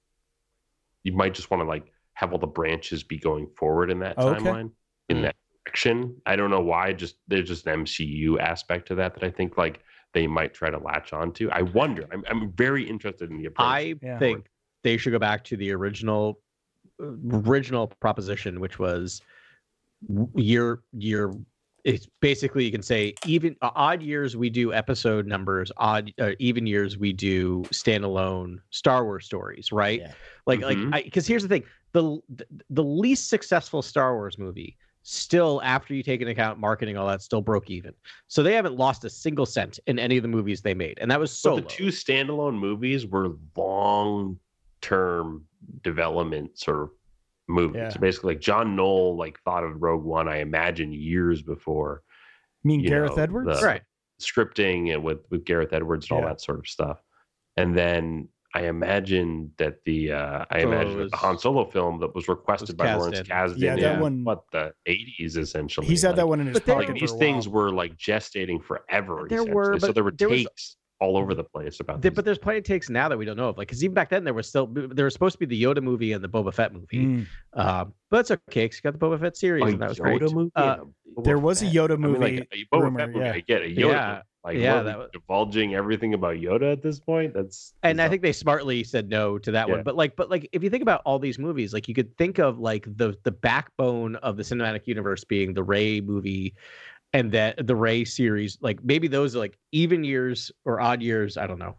you might just want to like. have all the branches be going forward in that okay. timeline in mm. that direction. I don't know why. Just there's just an M C U aspect to that that I think like they might try to latch onto. I wonder. I'm I'm very interested in the approach. I yeah. think they should go back to the original original proposition, which was year year. It's basically you can say even uh, odd years we do episode numbers, odd uh, even years we do standalone Star Wars stories, right? Yeah. Like mm-hmm. like because here's the thing. The, the least successful Star Wars movie still, after you take into account marketing, all that, still broke even. So they haven't lost a single cent in any of the movies they made, and that was so. The two standalone movies were long-term development sort of movies. Yeah. So basically, like John Knoll, like thought of Rogue One, I imagine years before. You mean you Gareth know, Edwards, the, right? Scripting and with with Gareth Edwards and yeah. all that sort of stuff, and then. I imagine that the uh, I so imagine was, the Han Solo film that was requested was by Lawrence Kasdan yeah, that in one, what the eighties essentially. He's had like, that one in his pocket. Like, these things were like gestating forever. There were, but so there were there takes was, all over the place about. There, but there's plenty of takes now that we don't know of. Like because even back then there was still there was supposed to be the Yoda movie and the Boba Fett movie. Mm. Um, but it's okay. Cause you got the Boba Fett series, oh, and that was Yoda great. Movie uh, there was Fett. a Yoda movie. I mean, like, a Boba rumor, Fett movie. Yeah. I get a Yoda. Yeah. Like, yeah, that was... divulging everything about Yoda at this point. That's and I think they smartly said no to that yeah. one. But like, but like, if you think about all these movies, like you could think of like the the backbone of the cinematic universe being the Rey movie, and that the Rey series. Like maybe those are like even years or odd years. I don't know.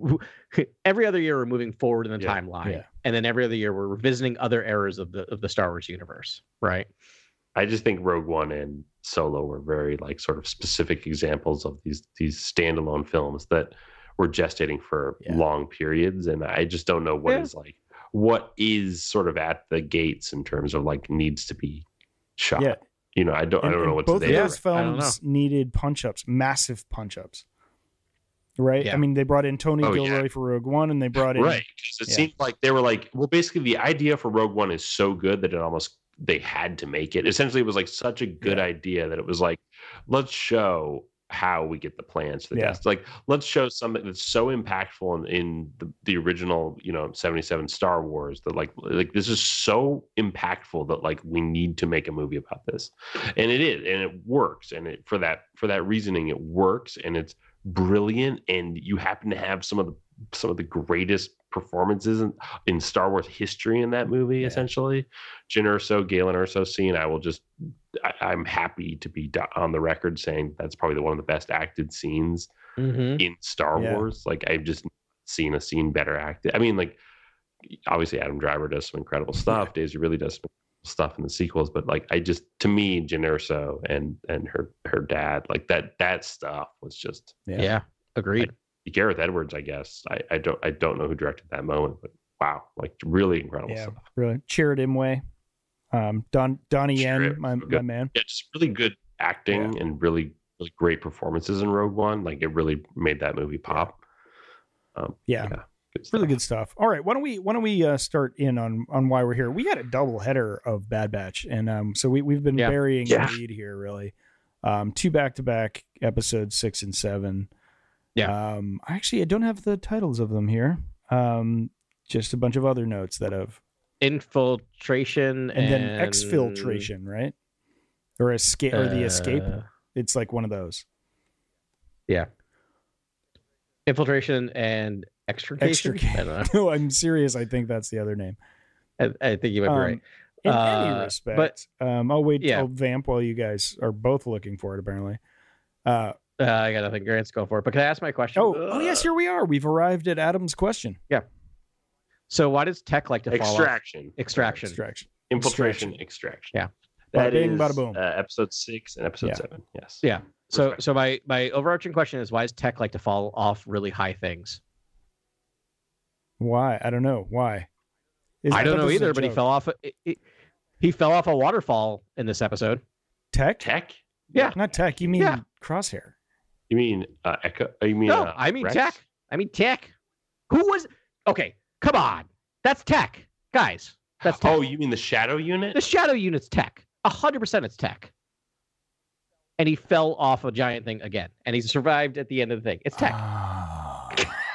Every other year we're moving forward in the yeah. timeline, yeah. and then every other year we're revisiting other eras of the of the Star Wars universe, right? I just think Rogue One and Solo were very like sort of specific examples of these these standalone films that were gestating for yeah. long periods, and I just don't know what yeah. is like what is sort of at the gates in terms of like needs to be shot. Yeah. You know, I don't and, I don't know what both to of those films needed punch ups, massive punch ups. Right. Yeah. I mean, they brought in Tony oh, Gilroy yeah. for Rogue One, and they brought in right because it yeah. seemed like they were like, well, basically the idea for Rogue One is so good that it almost. They had to make it. Essentially, it was like such a good yeah. idea that it was like, let's show how we get the plans for the yeah. guests. Like, let's show something that's so impactful in, in the, the original, you know, seventy-seven Star Wars that like, like this is so impactful that like we need to make a movie about this, and it is, and it works, and it for that for that reasoning, it works, and it's brilliant, and you happen to have some of the some of the greatest performances in, in Star Wars history in that movie. Yeah. Essentially, Jyn Erso, Galen Erso scene. I will just, I, I'm happy to be on the record saying that's probably the, one of the best acted scenes mm-hmm. in Star yeah. Wars. Like I've just seen a scene better acted. I mean, like obviously Adam Driver does some incredible stuff. Yeah. Daisy really does some stuff in the sequels, but like I just to me, Jyn Erso and and her her dad, like that that stuff was just yeah, yeah agreed. I, Gareth Edwards, I guess. I, I don't I don't know who directed that moment, but wow, like really incredible yeah, stuff. Really, Chirrut Imwe, um, Don Donnie Yen, my so my man. Yeah, just really good acting Yeah. and really really great performances in Rogue One. Like it really made that movie pop. Um, yeah. yeah. Good Really good stuff. All right, why don't we why don't we uh, start in on on why we're here? We had a double header of Bad Batch, and um, so we we've been yeah. burying Yeah. the lead here, really. Um, two back to back episodes six and seven. Yeah. Um, actually, I don't have the titles of them here. Um, just a bunch of other notes that have infiltration and, and then exfiltration, right? Or escape or the escape. Uh, It's like one of those. Yeah. Infiltration and extrication. Extricate. I don't know. No, I'm serious. I think that's the other name. I, I think you might be Um, right. In Uh, any respect, but- um, I'll wait. yeah. I'll vamp while you guys are both looking for it. Apparently. Uh, Uh, I got nothing. Grant's going for it. But can I ask my question? oh, oh yes, here we are. We've arrived at Adam's question. So why does tech like to fall off? Extraction. Extraction. Extraction. Infiltration, extraction. Yeah. Bada That bing, is, bada boom. Uh, episode six and episode Yeah. seven. Yes. Yeah. So Respect. so my my overarching question is why does tech like to fall off really high things? Why? I don't know. Why? Is- I don't thought know this was a either, but he joke. fell off. It, it, he fell off a waterfall in this episode. Tech. Tech? Yeah. Not tech. You mean Yeah. Crosshair? You mean uh, Echo? uh, You mean? No, uh, I mean Rex? tech. I mean tech. Who was? Okay, come on. That's tech, guys. That's tech. Oh, you mean the Shadow Unit? The shadow unit's tech. A hundred percent, it's tech. And he fell off a giant thing again, and he survived at the end of the thing. It's tech. Ah,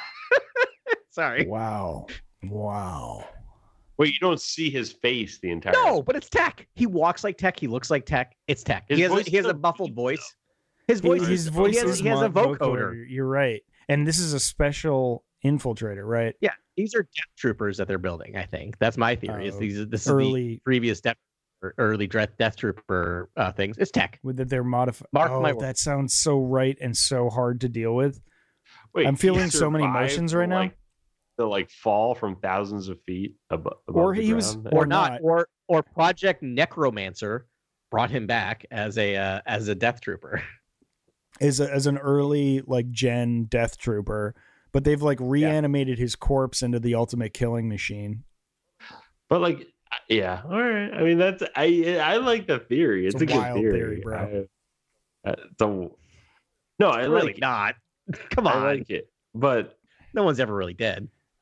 Sorry. wow. Wow. Wait, you don't see his face the entire. No, but it's tech. He walks like tech. He looks like tech. It's tech. His he has a, voice he has a is so muffled deep, voice. His voice. His is, voice he has, is he has a mod- vocoder. You're right. And this is a special infiltrator, right? Yeah, these are death troopers that they're building. I think that's my theory. is Oh, these this is early- the previous death or early death death trooper uh, things. It's tech. With that they're modified. Mark oh, my word. that sounds so right and so hard to deal with. Wait, I'm he feeling so many survived emotions to, right now. Like, to like fall from thousands of feet above, above Or the he was- ground? Or Or not. not. Or or Project Necromancer brought him back as a uh, as a death trooper. As a, as an early like gen death trooper, but they've like reanimated his corpse into the ultimate killing machine. But like, yeah, all right. I mean, that's I I like the theory. It's, It's a a, good wild theory, theory, bro. I, uh, the, no, I really like it. not. Come I on. like it, but No one's ever really dead.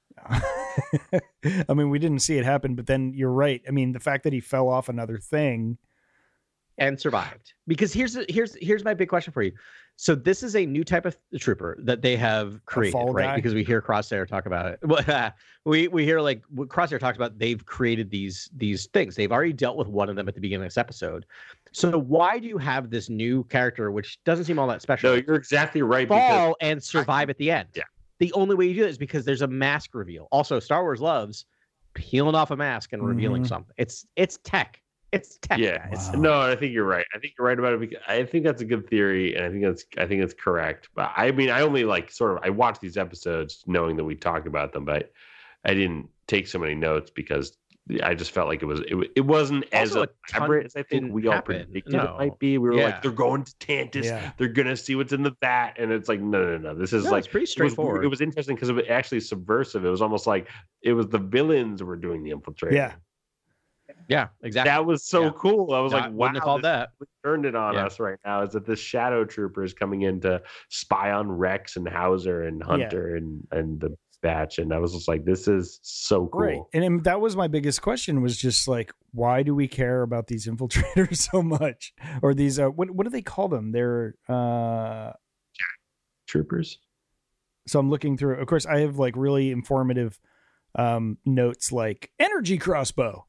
I mean, we didn't see it happen, but then you're right. I mean, the fact that he fell off another thing. And survived. Because here's the- here's here's my big question for you. So this is a new type of trooper that they have created, fall right? guy? Because we hear Crosshair talk about it. Well, we we hear like what Crosshair talks about. They've created these these things. They've already dealt with one of them at the beginning of this episode. So why do you have this new character, which doesn't seem all that special, no, you're exactly right. Because fall and survive at the end? Yeah. The only way you do it is because there's a mask reveal. Also, Star Wars loves peeling off a mask and revealing Mhm. something. It's it's tech. It's tech. yeah, guys. Wow. no, I think you're right. I think you're right about it. Because I think that's a good theory, and I think that's I think it's correct. But I mean, I only like sort of I watched these episodes knowing that we talked about them, but I didn't take so many notes because I just felt like it was it, it wasn't as Also, a ton elaborate as I think didn't we all happen. predicted No. it might be. We were Yeah. like, they're going to Tantus, Yeah. they're gonna see what's in the vat, and it's like, no, no, no. This is No, like it's pretty it was, straightforward. it was interesting because it was actually subversive. It was almost like it was the villains who were doing the infiltration. Yeah. Yeah, exactly. That was so Yeah. cool. I was Not- like, wow, wouldn't have called this that. really turned it on Yeah. us right now. Is that this shadow trooper is coming in to spy on Rex and Hauser and Hunter and and the batch, and I was just like, this is so cool. Right. And um, that was my biggest question was just like, why do we care about these infiltrators so much? Or these, uh, what, what do they call them? They're, uh, Troopers. so I'm looking through, of course, I have like really informative um, notes like energy crossbow.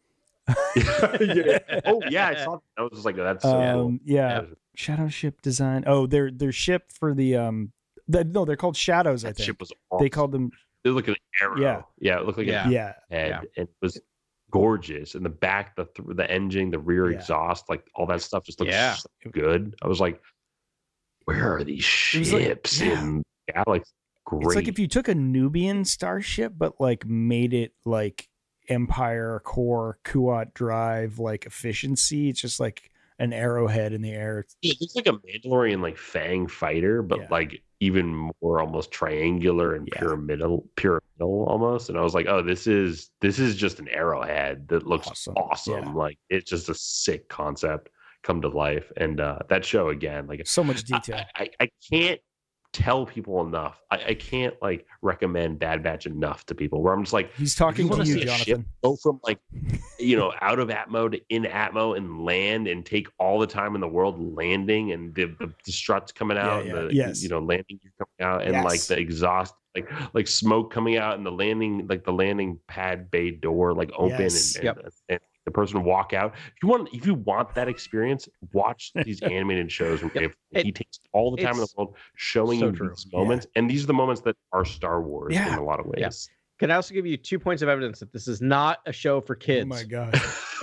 Yeah. Oh yeah, I saw. I was just like, that's so cool. Um, yeah. Yeah. Shadow ship design. Oh, they're, they're ship for the, um, the, no, they're called shadows. I That think ship was awesome. they called them. It looked like an arrow. Yeah. yeah, it looked like Yeah. Yeah. a head. It was gorgeous. In the back, the th- the engine, the rear Yeah. exhaust, like all that stuff just looked Yeah. so good. I was like, where are these It was like- ships yeah. in Galaxy? Great. It's like if you took a Nubian starship, but like made it like Empire core Kuat drive like efficiency. It's just like an arrowhead in the air. It looks like a Mandalorian like Fang fighter, but Yeah. like even more almost triangular and Yeah. pyramidal, pyramidal almost. And I was like, oh, this is this is just an arrowhead that looks Awesome. awesome. Yeah. Like it's just a sick concept come to life. And uh, that show again, like So much detail. I, I, I can't tell people enough. I, I can't like recommend Bad Batch enough to people. Where I'm just like, He's if you talking to wanna you, see a ship Jonathan. go from like, you know, out of Atmo to in Atmo and land and take all the time in the world landing and the, the, the struts coming out Yeah, and yeah. the Yes. you know landing gear coming out and Yes. like the exhaust like like smoke coming out and the landing like the landing pad bay door like open Yes. and, and, Yep. and the person walk out. If you want if you want that experience, watch these animated shows where Yep. he It- takes all the time in the it's world showing so you true. these moments, and these are the moments that are Star Wars Yeah. in a lot of ways. Yeah. Can I also give you two points of evidence that this is not a show for kids? Oh my god.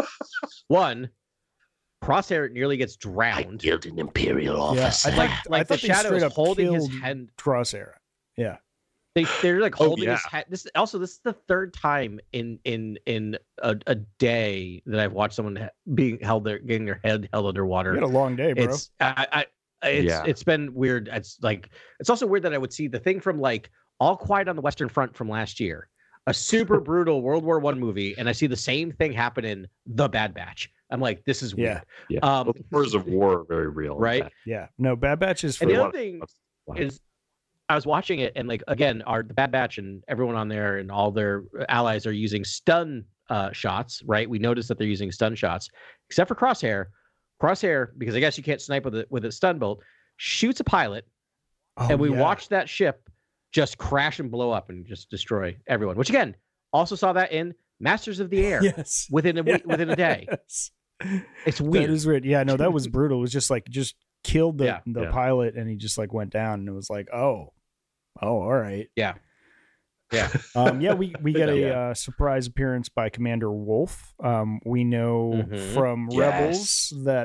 One, Crosshair nearly gets I drowned. killed an Imperial Yeah, officer. I like thought- like I the thought they shadow straight is up holding his killed head. Crosshair. Yeah. They they're like Oh, holding his yeah. head. This also this is the third time in in in a, a day that I've watched someone ha- being held there, getting their head held You underwater. had a long day, bro. It's I, I it's Yeah. it's been weird. It's like it's also weird that I would see the thing from like All Quiet on the Western Front from last year, a super brutal World War One movie, and I see the same thing happen in The Bad Batch. I'm like, this is weird. Yeah. Yeah, Um, well, the horrors of war are very real, in right? fact. Yeah. No, Bad Batch is for And the Wow. other thing Wow. is I was watching it and like again, our the Bad Batch and everyone on there and all their allies are using stun uh, shots, right? We noticed that they're using stun shots, except for Crosshair. Crosshair, because I guess you can't snipe with it with a stun bolt, shoots a pilot, Oh, and we yeah. watched that ship just crash and blow up and just destroy everyone. Which again, also saw that in Masters of the Air Yes. within a week, within a day. Yes. It's That weird. is weird. Yeah, no, that was brutal. It was just like just killed the, Yeah. the Yeah. pilot and he just like went down and it was like, oh, oh, all right. Yeah. Yeah. Um, yeah, we, we get a Yeah. uh, surprise appearance by Commander Wolf. Um, we know Mhm. from Yes. Rebels that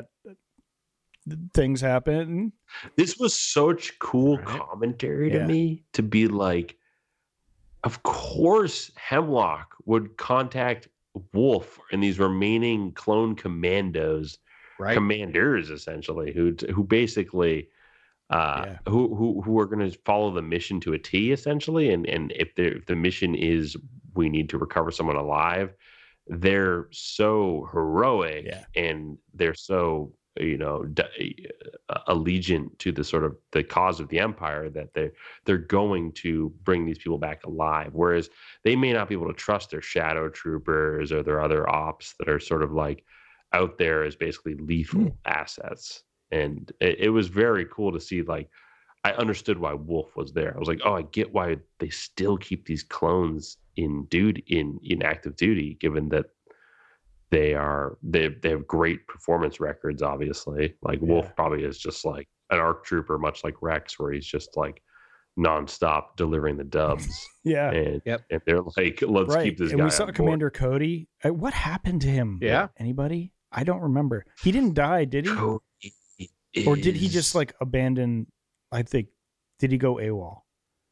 things happen. This was such cool Right. commentary to Yeah. me to be like, of course, Hemlock would contact Wolf and these remaining clone commandos, Right. commanders essentially, who who basically. Uh, Yeah. who who who are going to follow the mission to a T essentially, and and if the if the mission is we need to recover someone alive, they're so heroic Yeah. and they're so you know d- uh, allegiant to the sort of the cause of the Empire that they they're going to bring these people back alive. Whereas they may not be able to trust their shadow troopers or their other ops that are sort of like out there as basically lethal Hmm. assets. And it, it was very cool to see, like, I understood why Wolf was there. I was like, oh, I get why they still keep these clones in duty, in, in active duty, given that they are, they, they have great performance records, obviously. Like, Wolf Yeah. probably is just like an ARC trooper, much like Rex, where he's just like nonstop delivering the dubs. Yeah. and, Yep. and they're like, let's right. keep this and guy we saw on board. Commander Cody. Uh, What happened to him? Yeah. Anybody? I don't remember. He didn't die, did he? Cody Or did he just is- like abandon? I think. Did he go AWOL?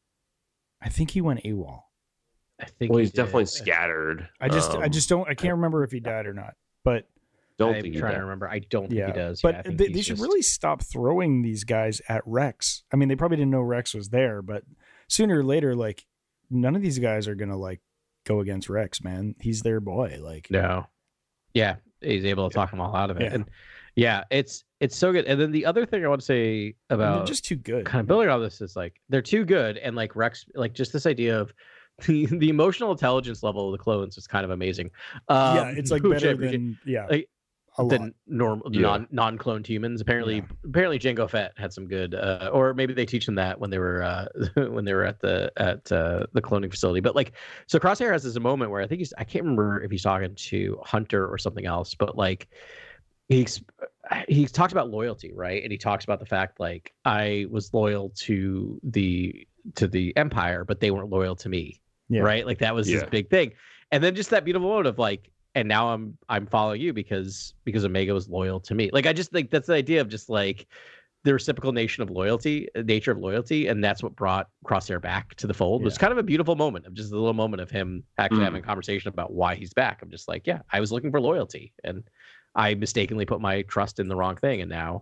I think he went AWOL. I think Well, he he's definitely did. scattered. I just, I Um, just don't. I can't remember if he died or not. But don't I'm think he trying did. to remember. I don't think yeah, he does. but yeah, I think they, he's they should just- really stop throwing these guys at Rex. I mean, they probably didn't know Rex was there, but sooner or later, like none of these guys are gonna like go against Rex. Man, he's their boy. Like, No. Yeah, he's able to talk them all out of it. Yeah. And yeah, it's it's so good. And then the other thing I want to say and they're about just too good. kind of building on this is like they're too good, and like Rex, like just this idea of the, the emotional intelligence level of the clones is kind of amazing. Um, Yeah, it's like which I better appreciate. than yeah, Like, a lot. than norm Yeah. non non cloned humans. Apparently, Yeah. apparently Jango Fett had some good, uh, or maybe they teach them that when they were uh, when they were at the at uh, the cloning facility. But like, so Crosshair has this moment where I think he's I can't remember if he's talking to Hunter or something else, but like he's he talks about loyalty, right? And he talks about the fact like I was loyal to the to the Empire, but they weren't loyal to me, Yeah. right? Like that was his Yeah. big thing. And then just that beautiful moment of like, and now I'm I'm following you because because Omega was loyal to me. Like I just think that's the idea of just like the reciprocal nation of loyalty, nature of loyalty, and that's what brought Crosshair back to the fold. Yeah. It was kind of a beautiful moment of just a little moment of him actually Mm. having a conversation about why he's back. I'm just like, yeah, I was looking for loyalty, and I mistakenly put my trust in the wrong thing, and now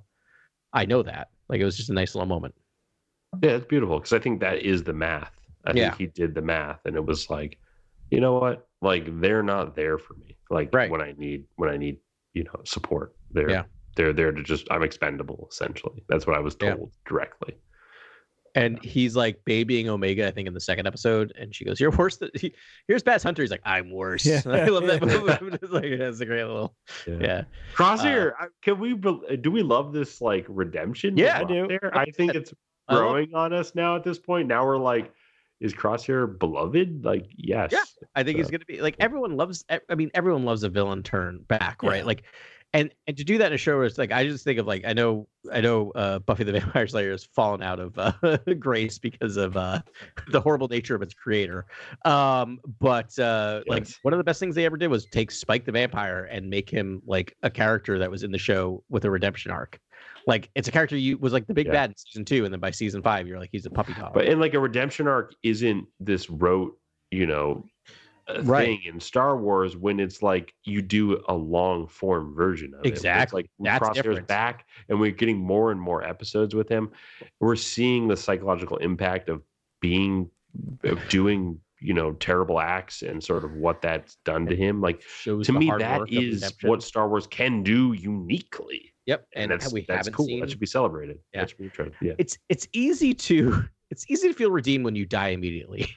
I know that. Like, it was just a nice little moment. Yeah, it's beautiful because I think that is the math. I Yeah. think he did the math, and it was like, you know what? Like, they're not there for me. Like Right. when I need when I need you know support. They're Yeah. they're there to just I'm expendable essentially. That's what I was told Yeah. directly. And he's like babying Omega, I think, in the second episode, and she goes, "You're worse than." He, here's Bass Hunter. He's like, "I'm worse." Yeah. I love that movie. It's like, that's a great little, yeah. Crosshair, I- can we be- do we love this like redemption? Yeah, with I do. Crosshair? I think it's I love- growing on us now at this point. Now we're like, is Crosshair beloved? Like, yes. Yeah. I think he's So- gonna be like everyone loves. I mean, everyone loves a villain turn back, right? Yeah. Like, and and to do that in a show where it's like, I just think of like, I know, I know, uh, Buffy the Vampire Slayer has fallen out of uh, grace because of uh, the horrible nature of its creator. Um, but uh, like Yes. one of the best things they ever did was take Spike the Vampire and make him like a character that was in the show with a redemption arc. Like, it's a character you was like the big Yeah. bad in season two, and then by season five, you're like, he's a puppy dog. But in like a redemption arc isn't this rote, you know, uh, Right. thing in Star Wars when it's like you do a long form version of it. It's Exactly. like That's Crosshair's different. back, and we're getting more and more episodes with him. We're seeing the psychological impact of being, of doing, you know, terrible acts and sort of what that's done to him. Like, Shows to the me, hard that work of is redemption. what Star Wars can do uniquely. Yep, And, and, that's we that's haven't cool. seen. That should be celebrated. Yeah. That should be tried. Yeah, It's it's easy to it's easy to feel redeemed when you die immediately.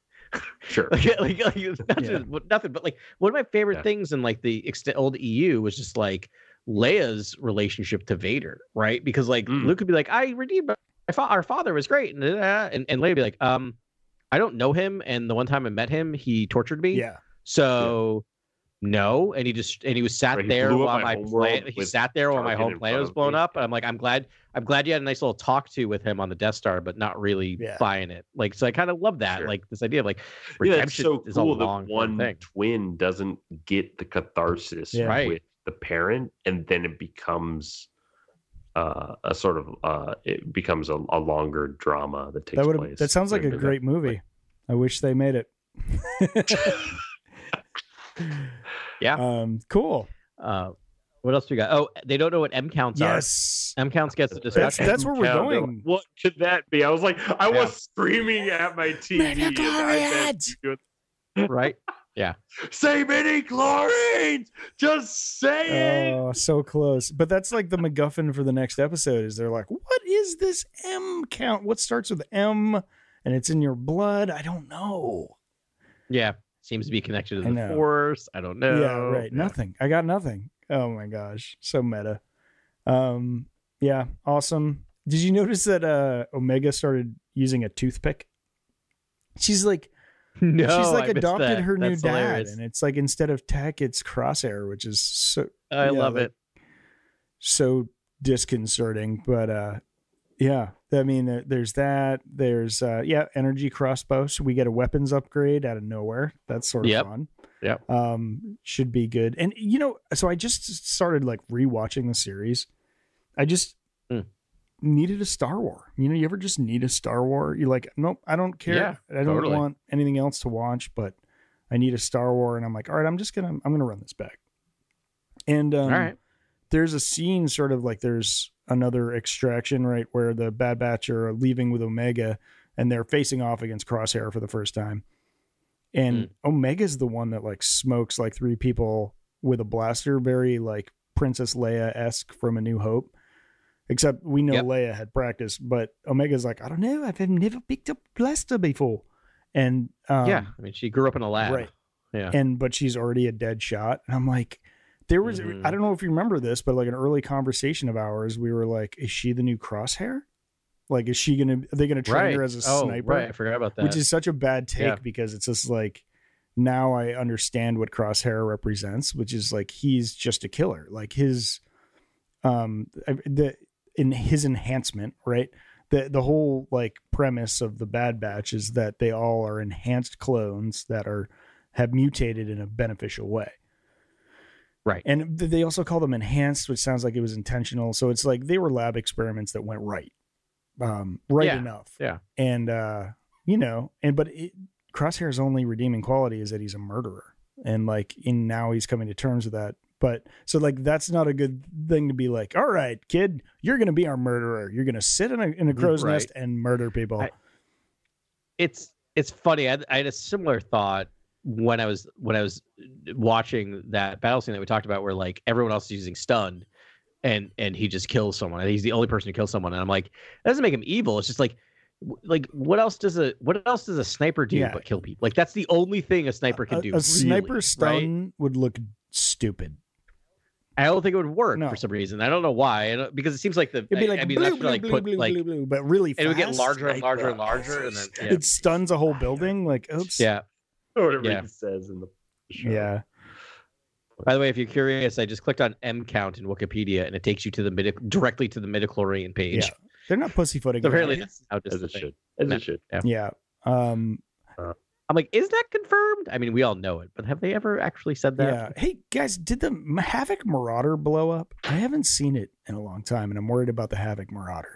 sure. like, like, like not Yeah. just, nothing, but like one of my favorite Yeah. things in like the ext- old E U was just like Leia's relationship to Vader, right? Because like Mm. Luke would be like, "I redeemed my fa- our father was great," and uh, and, and Leia would be like, "Um, I don't know him, and the one time I met him, he tortured me. Yeah. So." No, and he just and he was sat Right, he there blew up while my my homeworld plan, he with sat there while my Tarkin home in planet front was of blown me. up, and I'm like, I'm glad, I'm glad you had a nice little talk to with him on the Death Star, but not really Yeah. buying it. Like, so I kind of love that, Sure. like this idea of like Yeah, it's redemption so is a cool long that one thing. twin doesn't get the catharsis Yeah. Right. with the parent, and then it becomes uh, a sort of uh, it becomes a, a longer drama that takes That would place. that sounds like a Maybe that- great movie. I wish they made it. Yeah. Um, cool. Uh, what else we got? Oh, they don't know what M counts Yes. are. M counts gets a That's discussion. that's where we're Yeah, they're going. like, what could that be? I was like, I Yeah. was screaming at my T V. and I said, right? say mini chlorines. Just say it. Oh, so close. But that's like the MacGuffin for the next episode is they're like, what is this M count? What starts with M and it's in your blood? I don't know. Yeah, seems to be connected to I the know. Force. I don't know. Yeah, right. Yeah. Nothing. I got nothing. Oh my gosh. So meta. Um, yeah, awesome. Did you notice that uh Omega started using a toothpick? She's like No, she's like I missed adopted that. her new That's dad, hilarious. and it's like instead of Tech, it's Crosshair, which is so I yeah, love like, it. so disconcerting. But uh, yeah, I mean, there- there's that. There's uh, yeah, energy crossbow. So we get a weapons upgrade out of nowhere. That's sort of Yep. fun. Yep. Um, should be good. And you know, so I just started like rewatching the series. I just Mm. needed a Star War. You know, you ever just need a Star War? You're like, nope, I don't care. Yeah, I don't totally. want anything else to watch, but I need a Star War. And I'm like, all right, I'm just gonna, I'm gonna run this back. And um, All right. there's a scene sort of like there's another extraction, right, where the Bad Batch are leaving with Omega and they're facing off against Crosshair for the first time. And Omega's the one that like smokes like three people with a blaster, very like Princess Leia-esque from A New Hope. Except we know Yep. Leia had practice, but Omega's like, I don't know, I've never picked up a blaster before. And um, yeah, I mean, she grew up in a lab. right. Yeah. And but she's already a dead shot. And I'm like, there was Mhm. I don't know if you remember this, but like an early conversation of ours, we were like, is she the new Crosshair? Like, is she gonna are they gonna train right. her as a oh, sniper? Right. I forgot about that. Which is such a bad take Yeah. because it's just like now I understand what Crosshair represents, which is like he's just a killer. Like his um the in his enhancement, right? The the whole like premise of the Bad Batch is that they all are enhanced clones that are have mutated in a beneficial way. Right. And they also call them enhanced, which sounds like it was intentional. So it's like they were lab experiments that went right, um, right Yeah. enough. Yeah. And, uh, you know, and, but it, Crosshair's only redeeming quality is that he's a murderer. And like, in now he's coming to terms with that. But so like, that's not a good thing to be like, all right, kid, you're going to be our murderer. You're going to sit in a, in a crow's Right. nest and murder people. I, it's, it's funny. I had, I had a similar thought when I was when I was watching that battle scene that we talked about, where like everyone else is using stun, and and he just kills someone. And he's the only person who kills someone. And I'm like, that doesn't make him evil. It's just like, like what else does a what else does a sniper do Yeah. but kill people? Like that's the only thing a sniper can a, do. a really, sniper right? stun would look stupid. I don't think it would work No. for some reason. I don't know why. I don't, because it seems like the. It'd be like, I mean, blue, that's blue, like blue, put blue, like blue, blue, but really fast. it would get larger and larger and larger, and then yeah. It stuns a whole building. Like, oops. yeah. Or whatever Yeah. it says in the show. Yeah. By the way, if you're curious, I just clicked on M count in Wikipedia, and it takes you to the midi- directly to the midichlorian page. Yeah. They're not pussyfooting. So apparently, it. that's how just As the it thing. should. As Yeah. it should. Yeah. Yeah. Um, I'm like, is that confirmed? I mean, we all know it, but have they ever actually said that? yeah. Hey, guys, did the Havoc Marauder blow up? I haven't seen it in a long time, and I'm worried about the Havoc Marauder.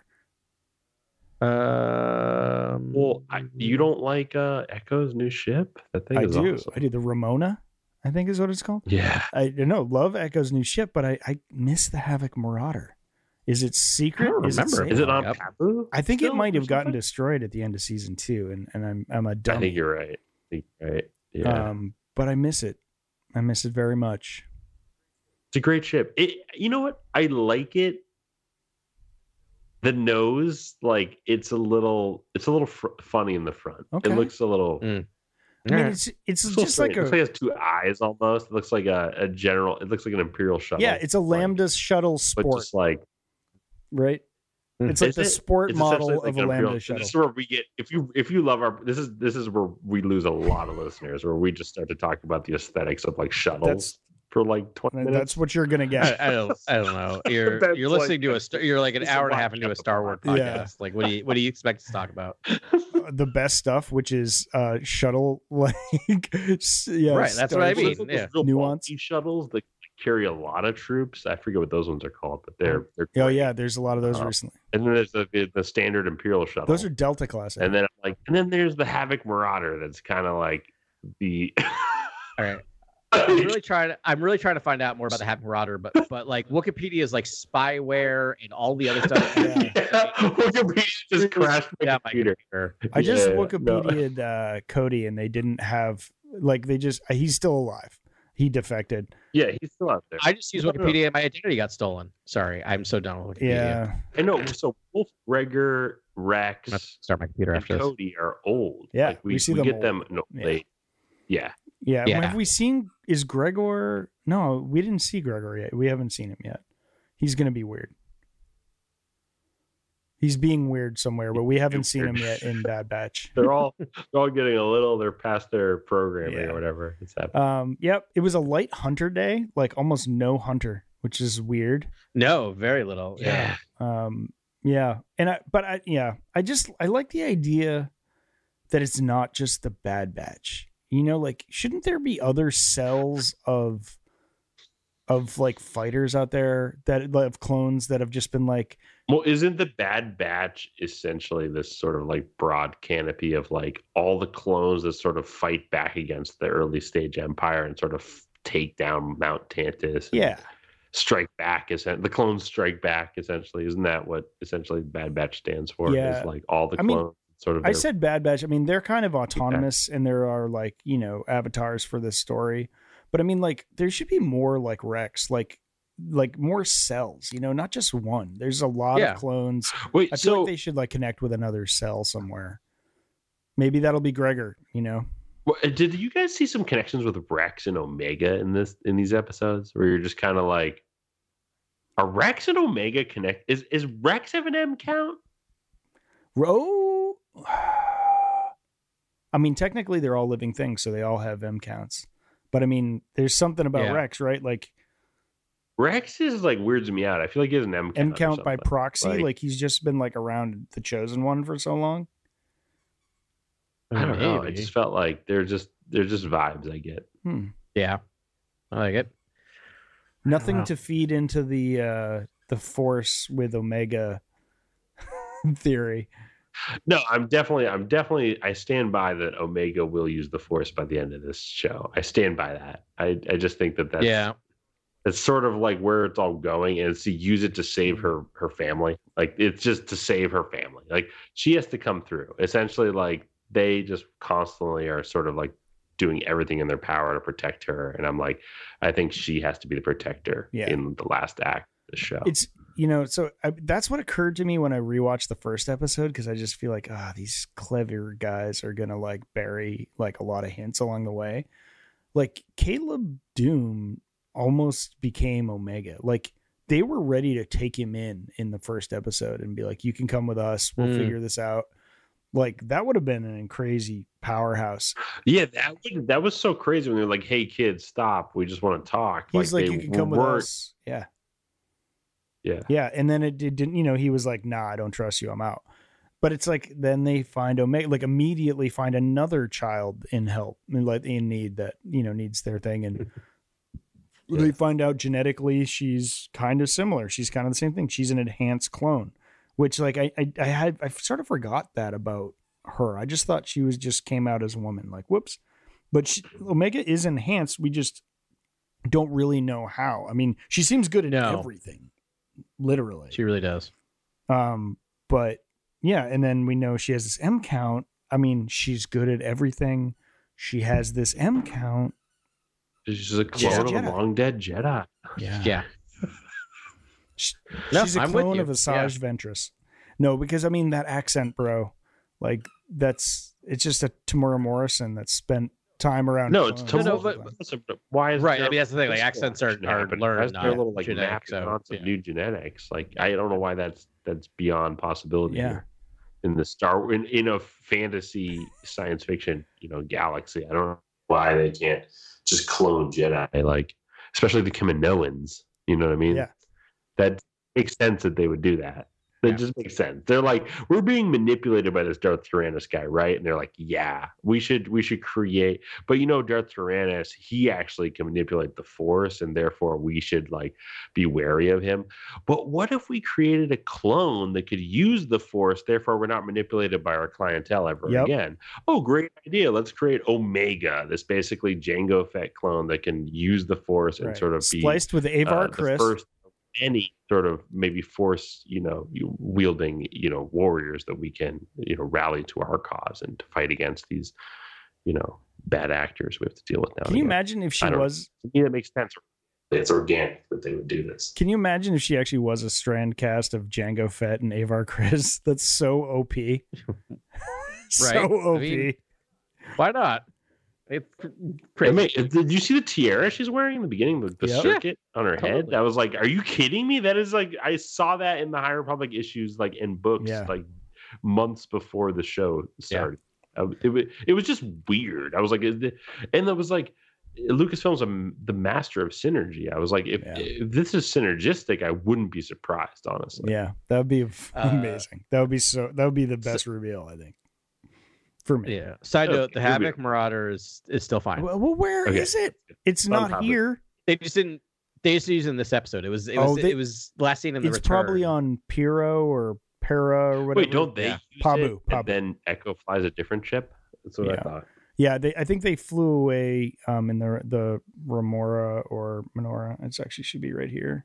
Um. Well, I, you don't like uh, Echo's new ship? That thing I is do. awesome. I do. The Ramona, I think is what it's called. Yeah. I know. Love Echo's new ship, but I, I miss the Havoc Marauder. Is it secret? I don't Is it remember. safe? Is it on Yep. Pabu? I think it still might or have gotten something? destroyed at the end of season two, and, and I'm I'm a dummy. I think you're right. I think you're right. Yeah. Um, but I miss it. I miss it very much. It's a great ship. It, you know what? I like it. The nose, like it's a little, it's a little fr- funny in the front. Okay. It looks a little. Mm. I mean, Yeah. it's it's it's so just like strange. a It looks like it has two eyes almost. It looks like a, a general. It looks like an Imperial shuttle. yeah, it's a like, Lambda shuttle but sport, just like right? Mm. It's like Is the it? sport it's model essentially like of a an Imperial- Lambda shuttle. This is where we get if you if you love our this is this is where we lose a lot of listeners where we just start to talk about the aesthetics of like shuttles That's- for like twenty minutes. That's what you're gonna I, get. I don't. I don't know. You're That's you're like- listening to a. Star, you're like an It's a hour and a lot half into a of Star Wars podcast. Yeah. Like, what do you what do you expect us to talk about? The best stuff, which is uh shuttle like s- yeah, Right, that's what I Star- mean. Those yeah. real Nuance. bulky shuttles that carry a lot of troops. I forget what those ones are called, but they're they're Oh great. yeah, there's a lot of those Uh, recently. And then there's the the standard Imperial shuttle. Those are Delta class. I and think. then like and then there's the Havoc Marauder that's kind of like the All right. I'm really trying. To, I'm really trying to find out more about the Havoc Marauder, but but like Wikipedia is like spyware and all the other stuff. Yeah. yeah. Wikipedia just crashed my Yeah, my computer. computer. I just Yeah, no. Wikipedia'd uh, Cody, and they didn't have like they just he's still alive. He defected. Yeah, he's still out there. I just use No, no, no. Wikipedia and my identity got stolen. Sorry, I'm so done with Wikipedia. Yeah, I know. So Wolf, Gregor, I'm gonna have to Rex, start my computer and after this. Cody are old. Yeah, like we, we see we them get old. them. No, Yeah. they. Yeah, yeah. Yeah. Have we seen? Is Gregor? No, we didn't see Gregor yet. We haven't seen him yet. He's gonna be weird. He's being weird somewhere, but we haven't seen him Weird. yet in Bad Batch. they're all they're all getting a little. They're past their programming Yeah. or whatever. It's happening. Um, yep, it was a light hunter day, like almost no hunter, which is weird. No, very little. Yeah. Um, yeah, and I, but I, yeah, I just I like the idea that it's not just the Bad Batch. You know, like shouldn't there be other cells of of like fighters out there that of clones that have just been like, Well, isn't the Bad Batch essentially this sort of like broad canopy of like all the clones that sort of fight back against the early stage Empire and sort of take down Mount Tantus? and yeah, strike back. Isn't the clones strike back? Essentially, isn't that what essentially the Bad Batch stands for? Yeah. Is like all the I mean, clones sort of. I their- said Bad Batch. I mean, they're kind of autonomous, and there are like you know avatars for this story. But I mean, like there should be more like Rex, like like more cells. You know, not just one. There's a lot Yeah. of clones. Wait, I feel so like they should like connect with another cell somewhere. Maybe that'll be Gregor. You know, well, did you guys see some connections with Rex and Omega in this in these episodes, where you're just kind of like, are Rex and Omega connect? Is is Rex have an M count? Ro. I mean, technically, they're all living things, so they all have M counts. But I mean, there's something about Yeah. Rex, right? Like Rex is like weirds me out. I feel like he has an M count. M or count by something. proxy. Like- Like, he's just been like around the chosen one for so long. I don't know. It Maybe. just felt like they're just they're just vibes I get. Hmm. Yeah, I like it. Nothing to feed into the uh, the Force with Omega theory. No, I'm definitely, I'm definitely, I stand by that Omega will use the Force by the end of this show. I stand by that. I, I just think that that's, yeah. that's sort of like where it's all going, and it's to use it to save her, her family. Like, it's just to save her family. Like, she has to come through. Essentially, like, they just constantly are sort of like doing everything in their power to protect her. And I'm like, I think she has to be the protector yeah. in the last act of the show. It's, you know, so I, that's what occurred to me when I rewatched the first episode, because I just feel like, ah, oh, these clever guys are going to like bury like a lot of hints along the way. Like Caleb Doom almost became Omega. Like they were ready to take him in in the first episode and be like, you can come with us. We'll mm. figure this out. Like that would have been an crazy powerhouse. Yeah, that was, that was so crazy when they're like, "Hey, kids, stop! We just want to talk." He's like, like "You can come with us." Yeah, yeah, yeah. And then it, it didn't. You know, he was like, "Nah, I don't trust you. I'm out." But it's like then they find Omega, like immediately find another child in help, like in need that you know needs their thing, and yeah. they find out genetically she's kind of similar. She's kind of the same thing. She's an enhanced clone. Which like I, I I had I sort of forgot that about her. I just thought she was just came out as a woman. Like whoops, but she, Omega is enhanced. We just don't really know how. I mean, she seems good at no. everything, literally. She really does. Um, but yeah, and then we know she has this M count. I mean, she's good at everything. She has this M count. She's a clone yeah. of a long dead Jedi. Yeah. Yeah. She's no, a I'm clone with you. of Asajj yeah. Ventress. No, because I mean that accent, bro. Like that's it's just a Tamura Morrison that spent time around. No, it's Tamura. No, but, but why is right? I mean, that's the thing. Like accents are, are learned, not little like genetic. So, yeah. of new genetics. Like I don't know why that's that's beyond possibility. Yeah. Here. In the Star in in a fantasy science fiction, you know, galaxy. I don't know why they can't just clone Jedi. Like especially the Kaminoans. You know what I mean? Yeah. That makes sense that they would do that. That yeah. just makes sense. They're like, we're being manipulated by this Darth Tyrannus guy, right? And they're like, yeah, we should we should create. But you know, Darth Tyrannus, he actually can manipulate the Force, and therefore we should like be wary of him. But what if we created a clone that could use the Force? Therefore, we're not manipulated by our clientele ever yep. again. Oh, great idea! Let's create Omega, this basically Jango Fett clone that can use the Force and right. sort of be spliced with Avar uh, Kriss. First any sort of maybe Force, you know, wielding, you know, warriors that we can, you know, rally to our cause and to fight against these, you know, bad actors we have to deal with now. Can you again. imagine if she was? To me, that makes sense. It's organic that they would do this. Can you imagine if she actually was a strand cast of Jango Fett and Avar Kriss? That's so O P. so right? O P. I mean, why not? It's crazy. I mean, did you see the tiara she's wearing in the beginning, the, the yep. circuit on her totally. head? That was like, are you kidding me? That is like, I saw that in the High Republic issues, like in books, yeah. like months before the show started. Yeah. Uh, it, was, it was just weird. I was like, and it was like, Lucasfilm's a, the master of synergy. I was like, if, yeah. if this is synergistic, I wouldn't be surprised, honestly. Yeah, that would be uh, amazing. That would be so. That would be the best so, reveal, I think. For me. Yeah. Side note: okay, the Havoc Marauder is, is still fine. Well, well where okay. is it? It's not probably. here. They just didn't. They just used it in this episode. It was. It was. Oh, they, it was last seen in the. It's return. probably on Piro or Para or whatever. Wait, don't they? Yeah. Use Pabu, it Pabu. And then Echo flies a different ship. That's what yeah. I thought. Yeah, they. I think they flew away um, in the the Remora or Menorah. It actually should be right here.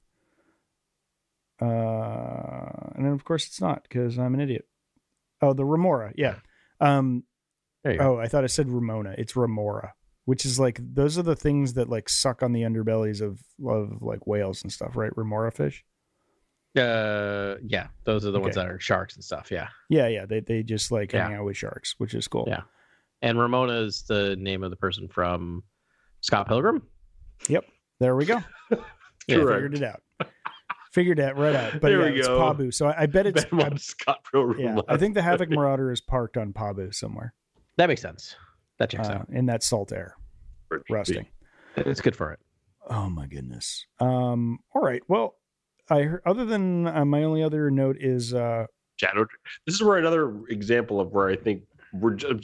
Uh, and then of course it's not because I'm an idiot. Oh, the Remora. Yeah. Um. Oh, I thought I said Ramona. It's Remora, which is like those are the things that like suck on the underbellies of of like whales and stuff, right? Remora fish. Uh, yeah, those are the okay. ones that are sharks and stuff. Yeah, yeah, yeah. They they just like yeah. hang out with sharks, which is cool. Yeah, and Ramona is the name of the person from Scott Pilgrim. Yep, there we go. yeah, figured it out. Figured it right out. But there yeah, we it's go. Pabu. So I, I bet it's I, Scott Pilgrim. Yeah, I think the Havoc Marauder is parked on Pabu somewhere. That makes sense. That checks uh, out. In that salt air, rusting. It's good for it. Oh my goodness. Um. All right. Well, I heard, other than uh, my only other note is uh, Shadow. This is where another example of where I think we're just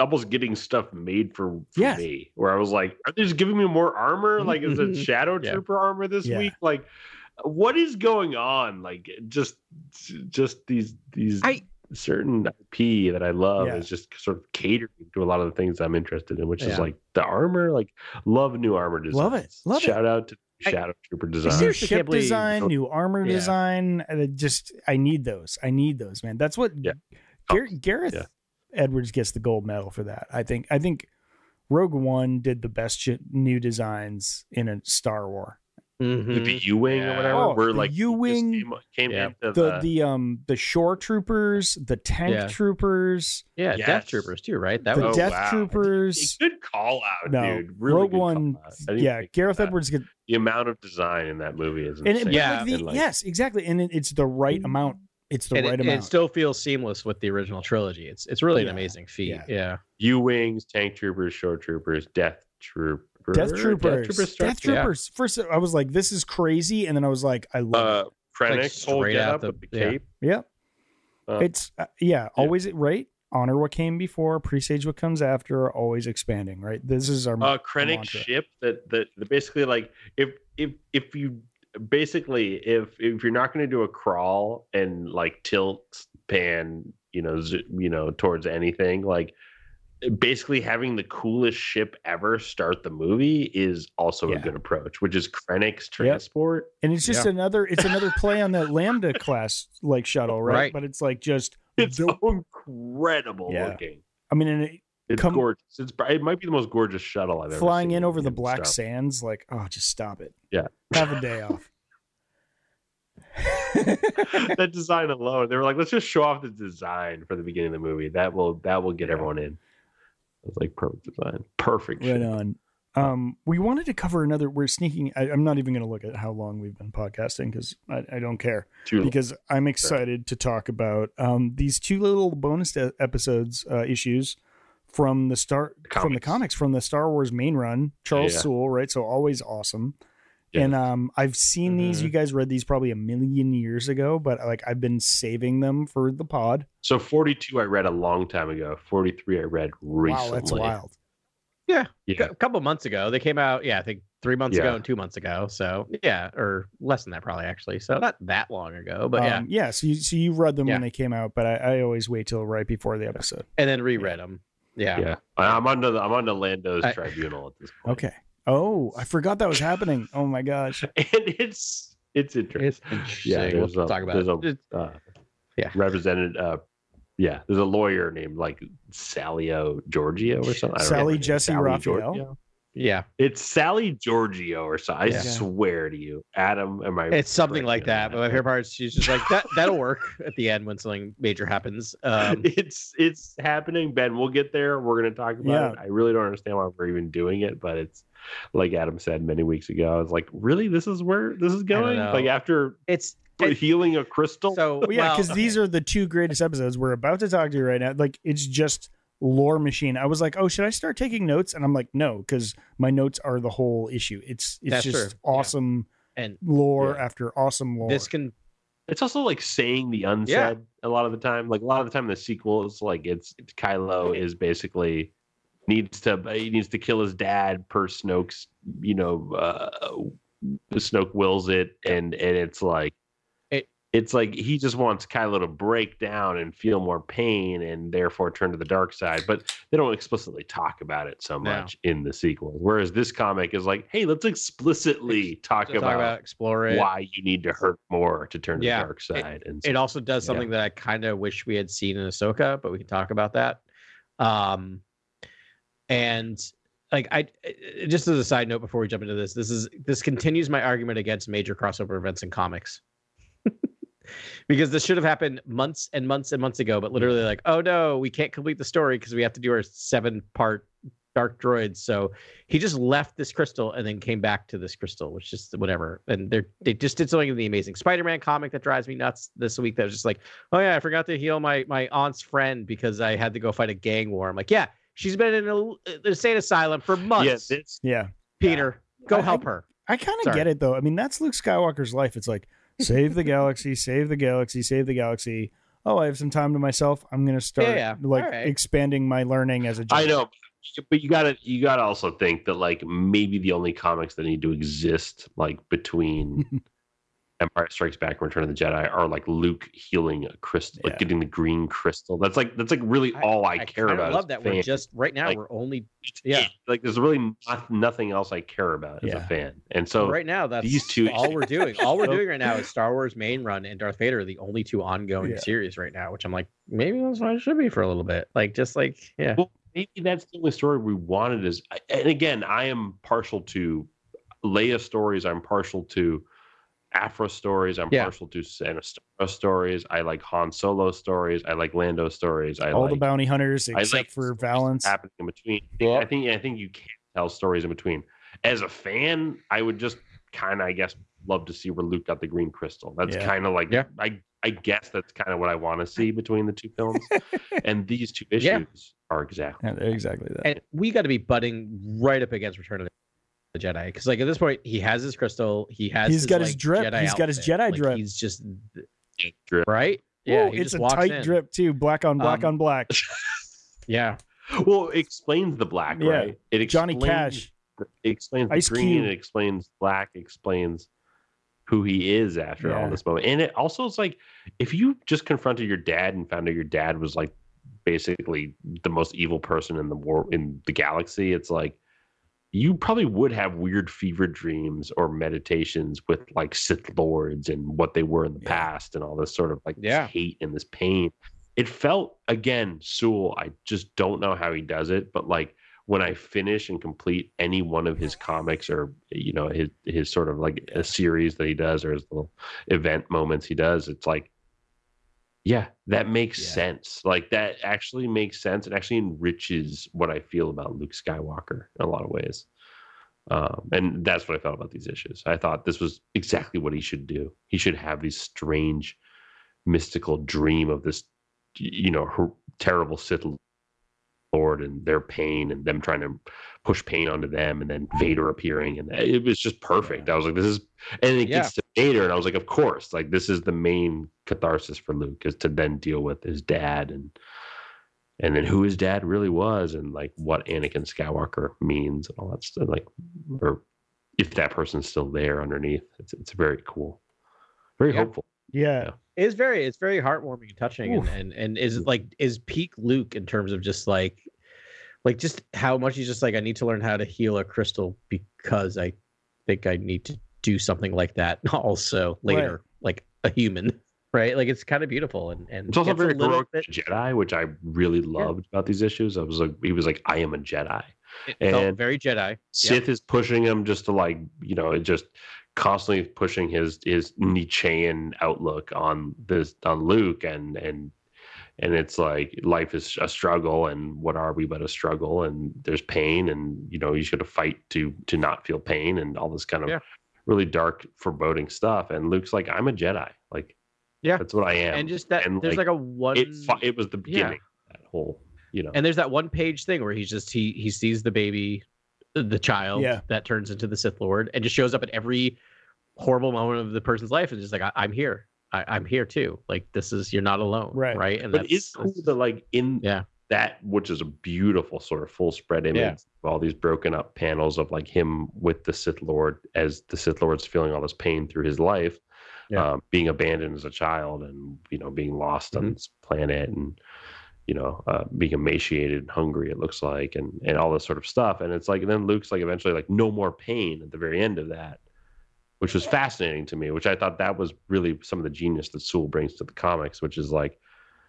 almost getting stuff made for, for Yes. me. Where I was like, are they just giving me more armor? Like, is it Shadow Yeah. Trooper armor this Yeah. week? Like, what is going on? Like, just just these these I- certain I P that I love Yeah. is just sort of catering to a lot of the things I'm interested in, which is Yeah. like the armor. Like, love new armor designs. Love it. Love it. Shout out to I- Shadow Trooper New design. seriously ship can't believe- design, new armor Yeah. design. and it just I need those. I need those, man. That's what Yeah. Gar- Gareth Yeah. Edwards gets the gold medal for that. I think. I think Rogue One did the best sh- new designs in a Star Wars. Mhm. The U wing Yeah. or whatever. Oh, where the like U-wing, just came, came yeah. into The the, the um the shore troopers, the tank Yeah. troopers, Yeah, Yes. Death Troopers too, right? That the was Oh, Death wow. Troopers. a good call out, No, dude. Really Rogue good call One. out. I didn't Yeah, think Gareth that. Edwards get The amount of design in that movie is and it, insane. but Yeah. like the, And, like, yes, exactly, and it, it's the right amount. It's the and right it, amount. it still feels seamless with the original trilogy. It's it's really Yeah. an amazing feat. Yeah. Yeah. U-wings, tank troopers, shore troopers, death troopers, Death Troopers. Death Troopers. Troopers. Yeah. First, I was like, "This is crazy," and then I was like, "I love Uh, Krennic, Like whole straight get out up the- with the yeah. cape. it." Yeah, Uh, it's uh, yeah, always right. Honor what came before, presage what comes after. Always expanding. Right. This is our uh Krennic mantra. ship that that that basically like if if if you basically if if you're not going to do a crawl and like tilt pan you know z- you know towards anything, like basically having the coolest ship ever start the movie is also Yeah. a good approach, which is Krennic's transport. and it's just Yeah. another. It's another play on that Lambda class like shuttle, right? Right. But it's like just. It's dope. so incredible Yeah. looking. I mean, and it, It's Come- gorgeous. It's it might be the most gorgeous shuttle I've ever flying seen in over the in black Star sands, like, oh, just stop it. Yeah. Have a day off. that design alone, they were like, let's just show off the design for the beginning of the movie. That will that will get Yeah. everyone in. It's like perfect design, perfect. Right shit. on. Um, we wanted to cover another. We're sneaking. I, I'm not even going to look at how long we've been podcasting because I, I don't care. Too long. Because I'm excited to talk about um, these two little bonus e- episodes uh, issues from the start from the Comics. comics from the Star Wars main run. Charles Yeah. Soule, right? So always awesome. Yes. And um, I've seen these. Mhm. You guys read these probably a million years ago, but like I've been saving them for the pod. So forty-two I read a long time ago. forty-three I read recently. Wow, that's wild. Yeah. Yeah. A couple months ago. They came out, yeah, I think three months Yeah. ago and two months ago. So yeah, or less than that probably actually. So not that long ago, but yeah. Um, yeah. So you so you read them Yeah. when they came out, but I, I always wait till right before the episode. And then reread them. Yeah. Yeah, I'm under the I'm under Lando's I- tribunal at this point. Okay. Oh, I forgot that was happening. Oh my gosh. and it's it's interesting. It's interesting. Yeah, we'll there's a, talk about there's it. a uh, Yeah. represented. Uh, yeah, there's a lawyer named like Salio Giorgio or something. I don't Sally remember her name. Jesse Sally Raphael? Giorgio? Yeah. It's Sally Giorgio or something. I Yeah. swear to you, Adam. Am I? It's something correct like on that. But my favorite part is she's just like, that that'll work at the end when something major happens. Um it's it's happening, Ben. We'll get there. We're gonna talk about Yeah. it. I really don't understand why we're even doing it, but it's like Adam said many weeks ago. I was like, really, this is where this is going. know. Like after it's it- healing a crystal. so Well, yeah, well, because these are the two greatest episodes we're about to talk to you right now. Like it's just lore machine. I was like, oh, should I start taking notes? And I'm like, no, because my notes are the whole issue. It's it's That's just true. Yeah. awesome and lore Yeah. after awesome lore. this can It's also like saying the unsaid Yeah. a lot of the time. Like a lot of the time in the sequel, it's like it's, it's Kylo is basically needs to he needs to kill his dad per Snoke's, you know, uh Snoke wills it, and and it's like It- it's like he just wants Kylo to break down and feel more pain and therefore turn to the dark side. But they don't explicitly talk about it so No. much in the sequel. Whereas this comic is like, hey, let's explicitly talk to about, talk about explore it. why you need to hurt more to turn to Yeah, the dark side. and It also does Yeah. something that I kind of wish we had seen in Ahsoka, but we can talk about that. Um, and like I, I- just as a side note before we jump into this, this is this continues my argument against major crossover events in comics. Because this should have happened months and months and months ago, but literally like, oh no, we can't complete the story because we have to do our seven part dark droids. So he just left this crystal and then came back to this crystal, which is whatever. And they they just did something in the Amazing Spider-Man comic that drives me nuts this week. That was just like, oh yeah, I forgot to heal my my aunt's friend because I had to go fight a gang war. I'm like, yeah, she's been in a, an insane asylum for months. yeah, this yeah. Peter, go I- help her. I kind of Sorry. get it though. I mean, that's Luke Skywalker's life. It's like save the galaxy, save the galaxy, save the galaxy. oh, I have some time to myself, I'm going to start Yeah, yeah. like All right. expanding my learning as a Jedi. I know, but you gotta you gotta also think that like maybe the only comics that need to exist like between Empire Strikes Back and Return of the Jedi are like Luke healing a crystal, Yeah. like getting the green crystal. That's like that's like really all I, I care kinda about. love as a that fan. we're just right now Like, we're only It's yeah. it. Like there's really not, nothing else I care about as Yeah. a fan. And so right now that's these two all we're doing. All we're So- doing right now is Star Wars main run and Darth Vader are the only two ongoing Yeah. series right now, which I'm like, maybe that's what it should be for a little bit. Like just like yeah. Well, maybe that's the only story we wanted. Is and again, I am partial to Leia stories. I'm partial to Afro stories. I'm Yeah. partial to Anastasia stories. I like Han Solo stories. I like Lando stories. I All like the bounty hunters I except like for stories Valance. happening in between. Yeah. I think I think you can tell stories in between. As a fan, I would just kind of, I guess, love to see where Luke got the green crystal. That's Yeah. kind of like, Yeah. I I guess that's kind of what I want to see between the two films. And these two issues Yeah. are exactly. Yeah, they're exactly that. And we got to be butting right up against Return of the Jedi because, like, at this point, he has his crystal. He has. He's his, got his like, drip. Jedi He's got his outfit. Jedi Like, drip. He's just Drip. right. Yeah, Ooh, he it's just a walks tight in. drip too, black on black Um, on black. Yeah, Well, it explains the black, Yeah. right? It Johnny explains, Cash. It explains the Ice green. Cube. It explains black. It explains who he is after Yeah. all this moment. And it also is like if you just confronted your dad and found out your dad was like basically the most evil person in the war in the galaxy, it's like you probably would have weird fever dreams or meditations with like Sith lords and what they were in the Yeah. past and all this sort of like Yeah. this hate and this pain. It felt again, Sewell, I just don't know how he does it, but like when I finish and complete any one of his comics or you know his his sort of like a series that he does or his little event moments he does, it's like yeah, that makes Yeah. sense. Like that actually makes sense. It actually enriches what I feel about Luke Skywalker in a lot of ways. Um, and that's what I felt about these issues. I thought this was exactly what he should do. He should have these strange, mystical dream of this, you know, her, terrible Sith Lord and their pain and them trying to push pain onto them and then Vader appearing. And it was just perfect. I was like, this is, and it Yeah. gets to Vader. And I was like, of course, like this is the main catharsis for Luke is to then deal with his dad and, and then who his dad really was and like what Anakin Skywalker means and all that stuff. Like, or if that person's still there underneath, it's, it's very cool. Very Yeah. hopeful. Yeah. it's very it's very heartwarming and touching, and, Oof. and and is like is peak Luke in terms of just like like just how much he's just like I need to learn how to heal a crystal because I think I need to do something like that also later, Right. like a human. Right, like it's kind of beautiful, and and It's also gets a very little heroic bit. Jedi, which I really loved about these issues. I was like, he was like, I am a Jedi. It felt and very Jedi. Sith is pushing him just to like, you know, it just constantly pushing his his Nietzschean outlook on this on Luke and and and it's like life is a struggle and what are we but a struggle and there's pain and you know you should fight to to not feel pain and all this kind of Yeah. really dark foreboding stuff and Luke's like I'm a Jedi like Yeah. that's what I am and just that and, there's like, like, a one it fu- it was the beginning of that whole you know and there's that one page thing where he's just he he sees the baby the child Yeah. that turns into the Sith Lord and just shows up at every horrible moment of the person's life and just like I, I'm here I, I'm here too like this is you're not alone Right. right and but that's, it's cool that's- that like in yeah that which is a beautiful sort of full spread image Yeah. of all these broken up panels of like him with the Sith Lord as the Sith Lord's feeling all this pain through his life, Yeah. um, being abandoned as a child and you know being lost on Mhm. this planet and you know uh, being emaciated and hungry it looks like and and all this sort of stuff and it's like and then Luke's like eventually like no more pain at the very end of that, which was fascinating to me, which I thought that was really some of the genius that Sewell brings to the comics, which is like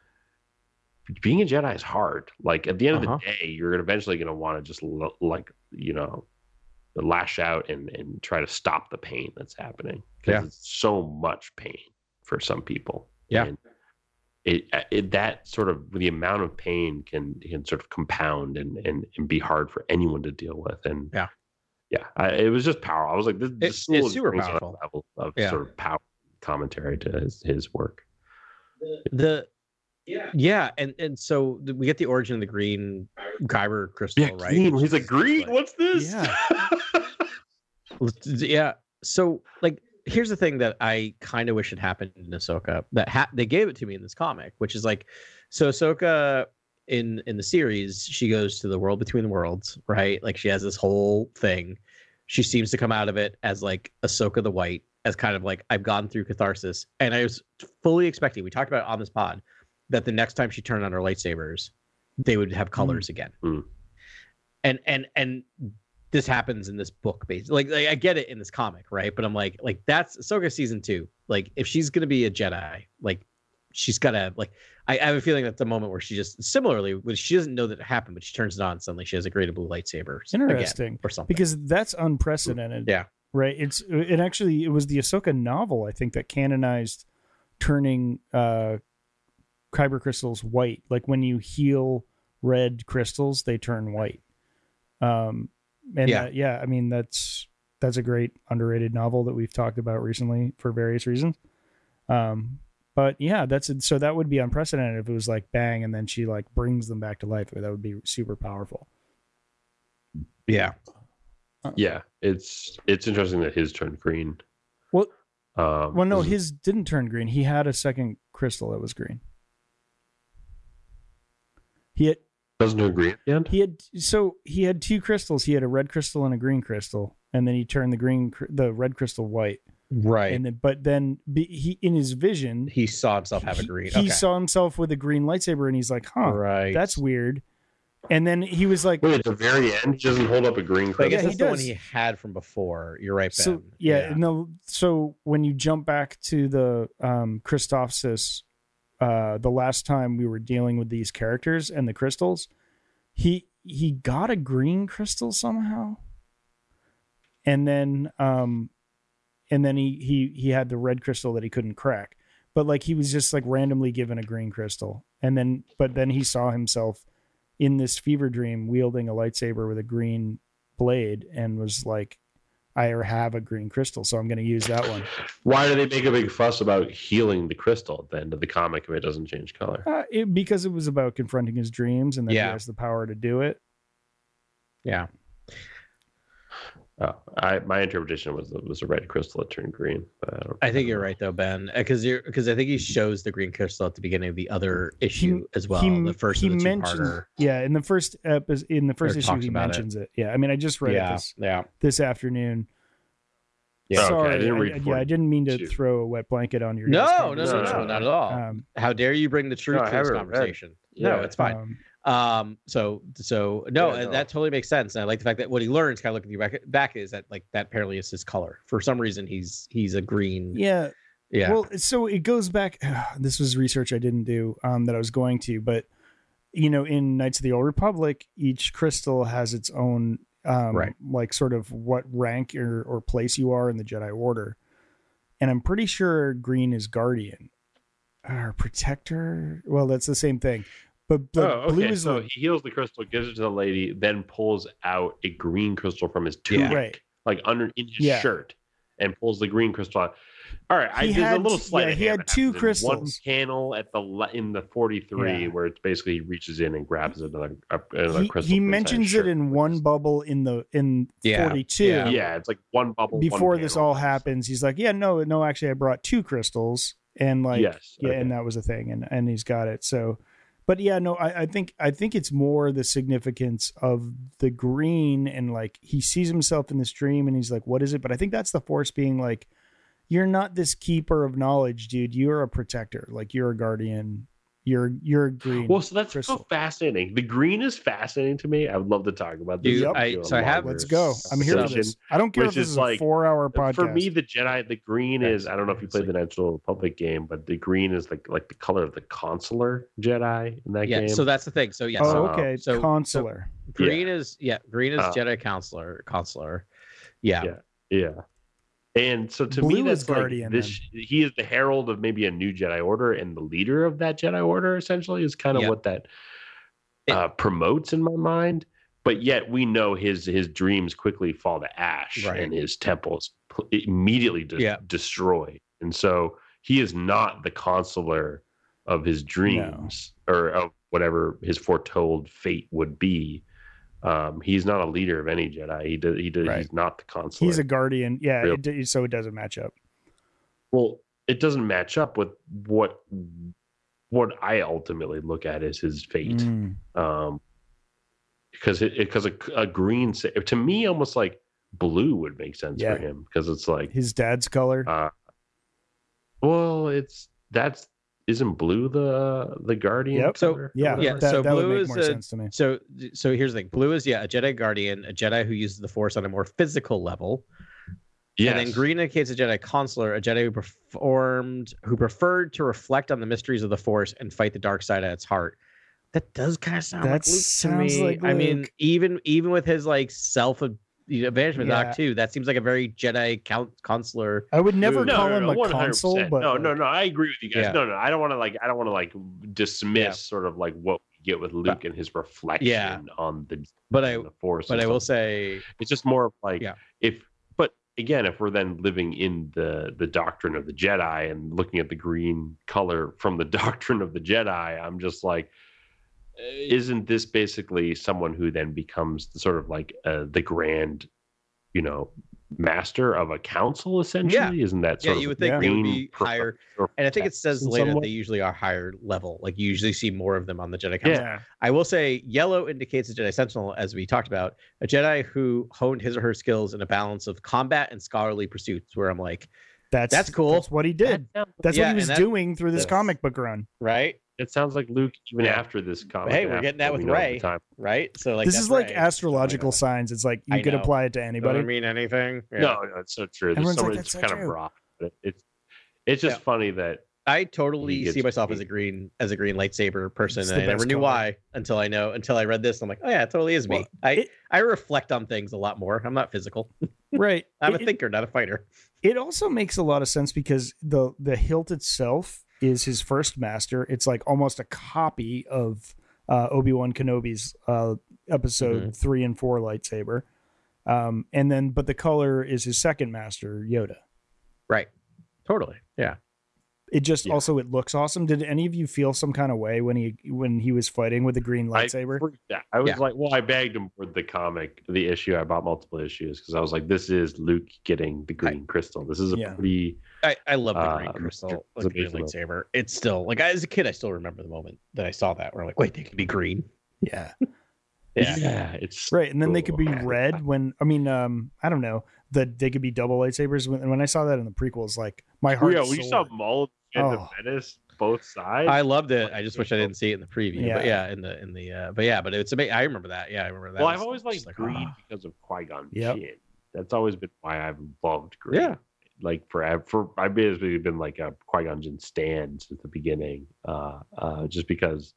being a Jedi is hard. Like at the end Uh-huh. of the day, you're eventually going to want to just lo- like, you know, lash out and, and try to stop the pain that's happening because Yeah. it's so much pain for some people. Yeah. And it, it, that sort of the amount of pain can, can sort of compound and, and, and be hard for anyone to deal with. And Yeah. yeah, I, it was just power. I was like, this, It- this Sewell it's super brings another powerful. level of Yeah. sort of power commentary to his, his work. the yeah yeah and and so th- we get the origin of the green Kyber crystal, Yeah, right? green. Which He's like, is green. like- What's this? Yeah. yeah so like here's the thing that I kind of wish had happened in Ahsoka. That ha- they gave it to me in this comic, which is like, so Ahsoka in in the series, she goes to the world between the worlds, right? Like she has this whole thing. She seems to come out of it as like Ahsoka the White, as kind of like, I've gone through catharsis. And I was fully expecting, we talked about it on this pod, that the next time she turned on her lightsabers, they would have colors mm. again. Mm. And and and this happens in this book, basically. Like, like I get it in this comic, right? But I'm like, like that's Ahsoka season two. Like, if she's gonna be a Jedi, like she's gotta like. I, I have a feeling that's the moment where she just similarly, when she doesn't know that it happened, but she turns it on, suddenly she has a greater blue lightsaber. Interesting, or something, because that's unprecedented. Yeah, right. It's it actually it was the Ahsoka novel, I think, that canonized turning uh, kyber crystals white. Like when you heal red crystals, they turn white. Um, and yeah, that, yeah. I mean, that's that's a great underrated novel that we've talked about recently for various reasons. Um. But yeah, that's so that would be unprecedented if it was like bang, and then she like brings them back to life. That would be super powerful. Yeah, yeah. It's it's interesting that his turned green. Well, um, well, no, his didn't turn green. He had a second crystal that was green. He had doesn't turn green at the end. He had so he had two crystals. He had a red crystal and a green crystal, and then he turned the green the red crystal white. Right. And then, but then be, he, in his vision, he saw himself have a green. He, okay. he saw himself with a green lightsaber, and he's like, "Huh, right. that's weird." And then he was like, "Wait, at the very end, he doesn't hold up a green crystal." I guess yeah, that's he the does. one he had from before. You're right, Ben. So yeah, yeah. no. So when you jump back to the um, Christophsis, uh, the last time we were dealing with these characters and the crystals, he he got a green crystal somehow, and then. Um, And then he, he he had the red crystal that he couldn't crack. But like he was just like randomly given a green crystal. And then but then he saw himself in this fever dream wielding a lightsaber with a green blade and was like, I have a green crystal, so I'm gonna use that one. Why do they make a big fuss about healing the crystal at the end of the comic if it doesn't change color? Uh, it, because it was about confronting his dreams and that yeah. he has the power to do it. Yeah. Oh, I my interpretation was it was a red crystal that turned green. But I, don't, I think you're right though, Ben, because you're because I think he shows the green crystal at the beginning of the other issue he, as well. He, the first he of the mentioned, two-parter. yeah, in the first episode, in the first Or issue, he mentions it. it. Yeah, I mean, I just read yeah, it this yeah. this afternoon. Yeah, Sorry, okay. I didn't read. I, yeah, I didn't mean to two. throw a wet blanket on your. No, no, no, conversation. no, not at all. Um, How dare you bring the truth no, to this conversation? No, yeah. it's fine. Um, Um, so, so no, Yeah, no. that totally makes sense. And I like the fact that what he learns, kind of looking back, back is that like that apparently is his color. For some reason, he's he's a green. yeah. Yeah. Well, so it goes back. This was research I didn't do um, that I was going to, but you know, in Knights of the Old Republic, each crystal has its own, um, Right. like sort of what rank or, or place you are in the Jedi Order. And I'm pretty sure green is Guardian or Protector. Well, that's the same thing. But, but oh, okay. blue is so the, he heals the crystal, gives it to the lady, then pulls out a green crystal from his tunic, yeah. right. like under in his yeah. shirt, and pulls the green crystal out. All right, I, He there's had- a little slight. yeah, he had two crystals. One panel at the le- in the forty-three Yeah. where it's basically he reaches in and grabs another, a, another he, crystal. he from inside mentions his it shirt. in one bubble in the in Yeah. forty-two. Yeah. Yeah, it's like one bubble Before one this panel. all happens, he's like, "Yeah, no, no, actually, I brought two crystals, and like, Yes, yeah, okay. and that was a thing, and and he's got it." So, but yeah, no, I, I think I think it's more the significance of the green, and like he sees himself in this dream, and he's like, "What is it?" But I think that's the Force being like, "You're not this keeper of knowledge, dude. You're a protector. Like you're a guardian. You're you're green." Well, so that's crystal. so fascinating. The green is fascinating to me. I would love to talk about this. Dude, and I- do a so I have- longer Let's go. I'm here for session. this. I don't care which if this is is like- a four-hour podcast. For me, the Jedi, the green is, I don't know if you played the Knights of the Old Republic game, but the green is like like the color of the consular Jedi in that yeah. game. So that's the thing. So yeah. oh, so okay, so- consular. green is yeah. Green is Uh, Jedi counselor. Counselor. Yeah. Yeah. yeah. And so to Blue me, is that's like Guardian, this. He is the herald of maybe a new Jedi Order, and the leader of that Jedi Order. Essentially, is kind of Yeah. what that It- uh, promotes in my mind. But yet, we know his his dreams quickly fall to ash, Right. and his temples pl- immediately de- Yeah. destroyed. And so, he is not the consular of his dreams, or of whatever his foretold fate would be. Um, he's not a leader of any Jedi. He does. He does. Right. He's not the consular. He's a guardian. Yeah, Real- it, so it doesn't match up. Well, it doesn't match up with what what I ultimately look at as his fate. Mm. Um, because it because a, a green to me almost like blue would make sense Yeah. for him because it's like his dad's color. Uh, well, it's that's isn't blue the the Guardian? Yep. So, color or yeah, whatever? Yeah, that, so that would blue make is more a- sense to me. So, so here's the thing: blue is yeah, a Jedi Guardian, a Jedi who uses the Force on a more physical level, Yes. and then green indicates a Jedi Consular, a Jedi who performed, who preferred to reflect on the mysteries of the Force and fight the dark side at its heart. That does kind of sound That like Luke to sounds me. like I mean, Luke. even even with his like self evangelist Yeah. doc too, that seems like a very Jedi count consular. I would never Luke. no, call no, him no, a one hundred consul, percent. but no, no, like- no. I agree with you guys. Yeah. No, no, I don't want to like. I don't want to like dismiss Yeah. sort of like what we get with Luke and his reflection Yeah. on the But I, on the Force. but and I will stuff. say, It's just more of like Yeah. if, but again, if we're then living in the the doctrine of the Jedi and looking at the green color from the doctrine of the Jedi, I'm just like, isn't this basically someone who then becomes sort of like uh, the grand, you know, master of a council essentially? Isn't that yeah, sort of you would a think they would green be pro- higher. or And I think it says in later some that way? they usually are higher level. Like you usually see more of them on the Jedi Council. yeah. I will say yellow indicates a Jedi Sentinel, as we talked about, a Jedi who honed his or her skills in a balance of combat and scholarly pursuits. Where I'm like, That's That's cool. That's what he did. That's Yeah, what he was and that- doing through this Yes. comic book run. right, It sounds like Luke even Yeah. after this comic. hey, and we're after getting that what with we know at the Rey. time. right. So like this that's is like Rey. astrological Oh my signs. It's like you I could know. apply it to God. anybody. Doesn't mean anything. Yeah. No, no, it's so true. There's Everyone's so like, it's "That's so kind true." of broad. But it's it's just Yeah. funny that I totally He gets see myself to as be- a green as a green lightsaber person, It's and the I never best knew color. why until I know until I read this. I'm like, oh yeah, it totally is me. Well, I it- I reflect on things a lot more. I'm not physical. Right. I'm It- a thinker, not a fighter. It also makes a lot of sense because the the hilt itself is his first master. It's like almost a copy of uh, Obi-Wan Kenobi's uh, episode Mhm. three and four lightsaber. Um, and then, but the color is his second master, Yoda. Right. Totally. Yeah. It just Yeah. also it looks awesome. Did any of you feel some kind of way when he when he was fighting with the green lightsaber? I, freaked out. I was Yeah. like, well, I bagged him for the comic, the issue. I bought multiple issues because I was like, this is Luke getting the green crystal. This is a Yeah. pretty. I, I love the green Uh, crystal, it's like green amazing. lightsaber. It's still like as a kid, I still remember the moment that I saw that where I'm like, wait, they can be green. Yeah. Yeah. it's Right. And then they could be cool. red when I mean, um, I don't know. That they could be double lightsabers. When, when I saw that in the prequels, like my heart. Yeah, we saw soared. Maul and Oh. the Menace both sides. I loved it. I just wish I didn't see it in the preview. Yeah. But yeah, in the in the uh, but yeah, but it's amazing. I remember that. Yeah, I remember that. well, was I've always liked just like, green ah. because of Qui-Gon Yep. Jinn. That's always been why I've loved green. Yeah. Like forever, for I've basically been like a Qui-Gon Jinn stan since the beginning. Uh, uh, just because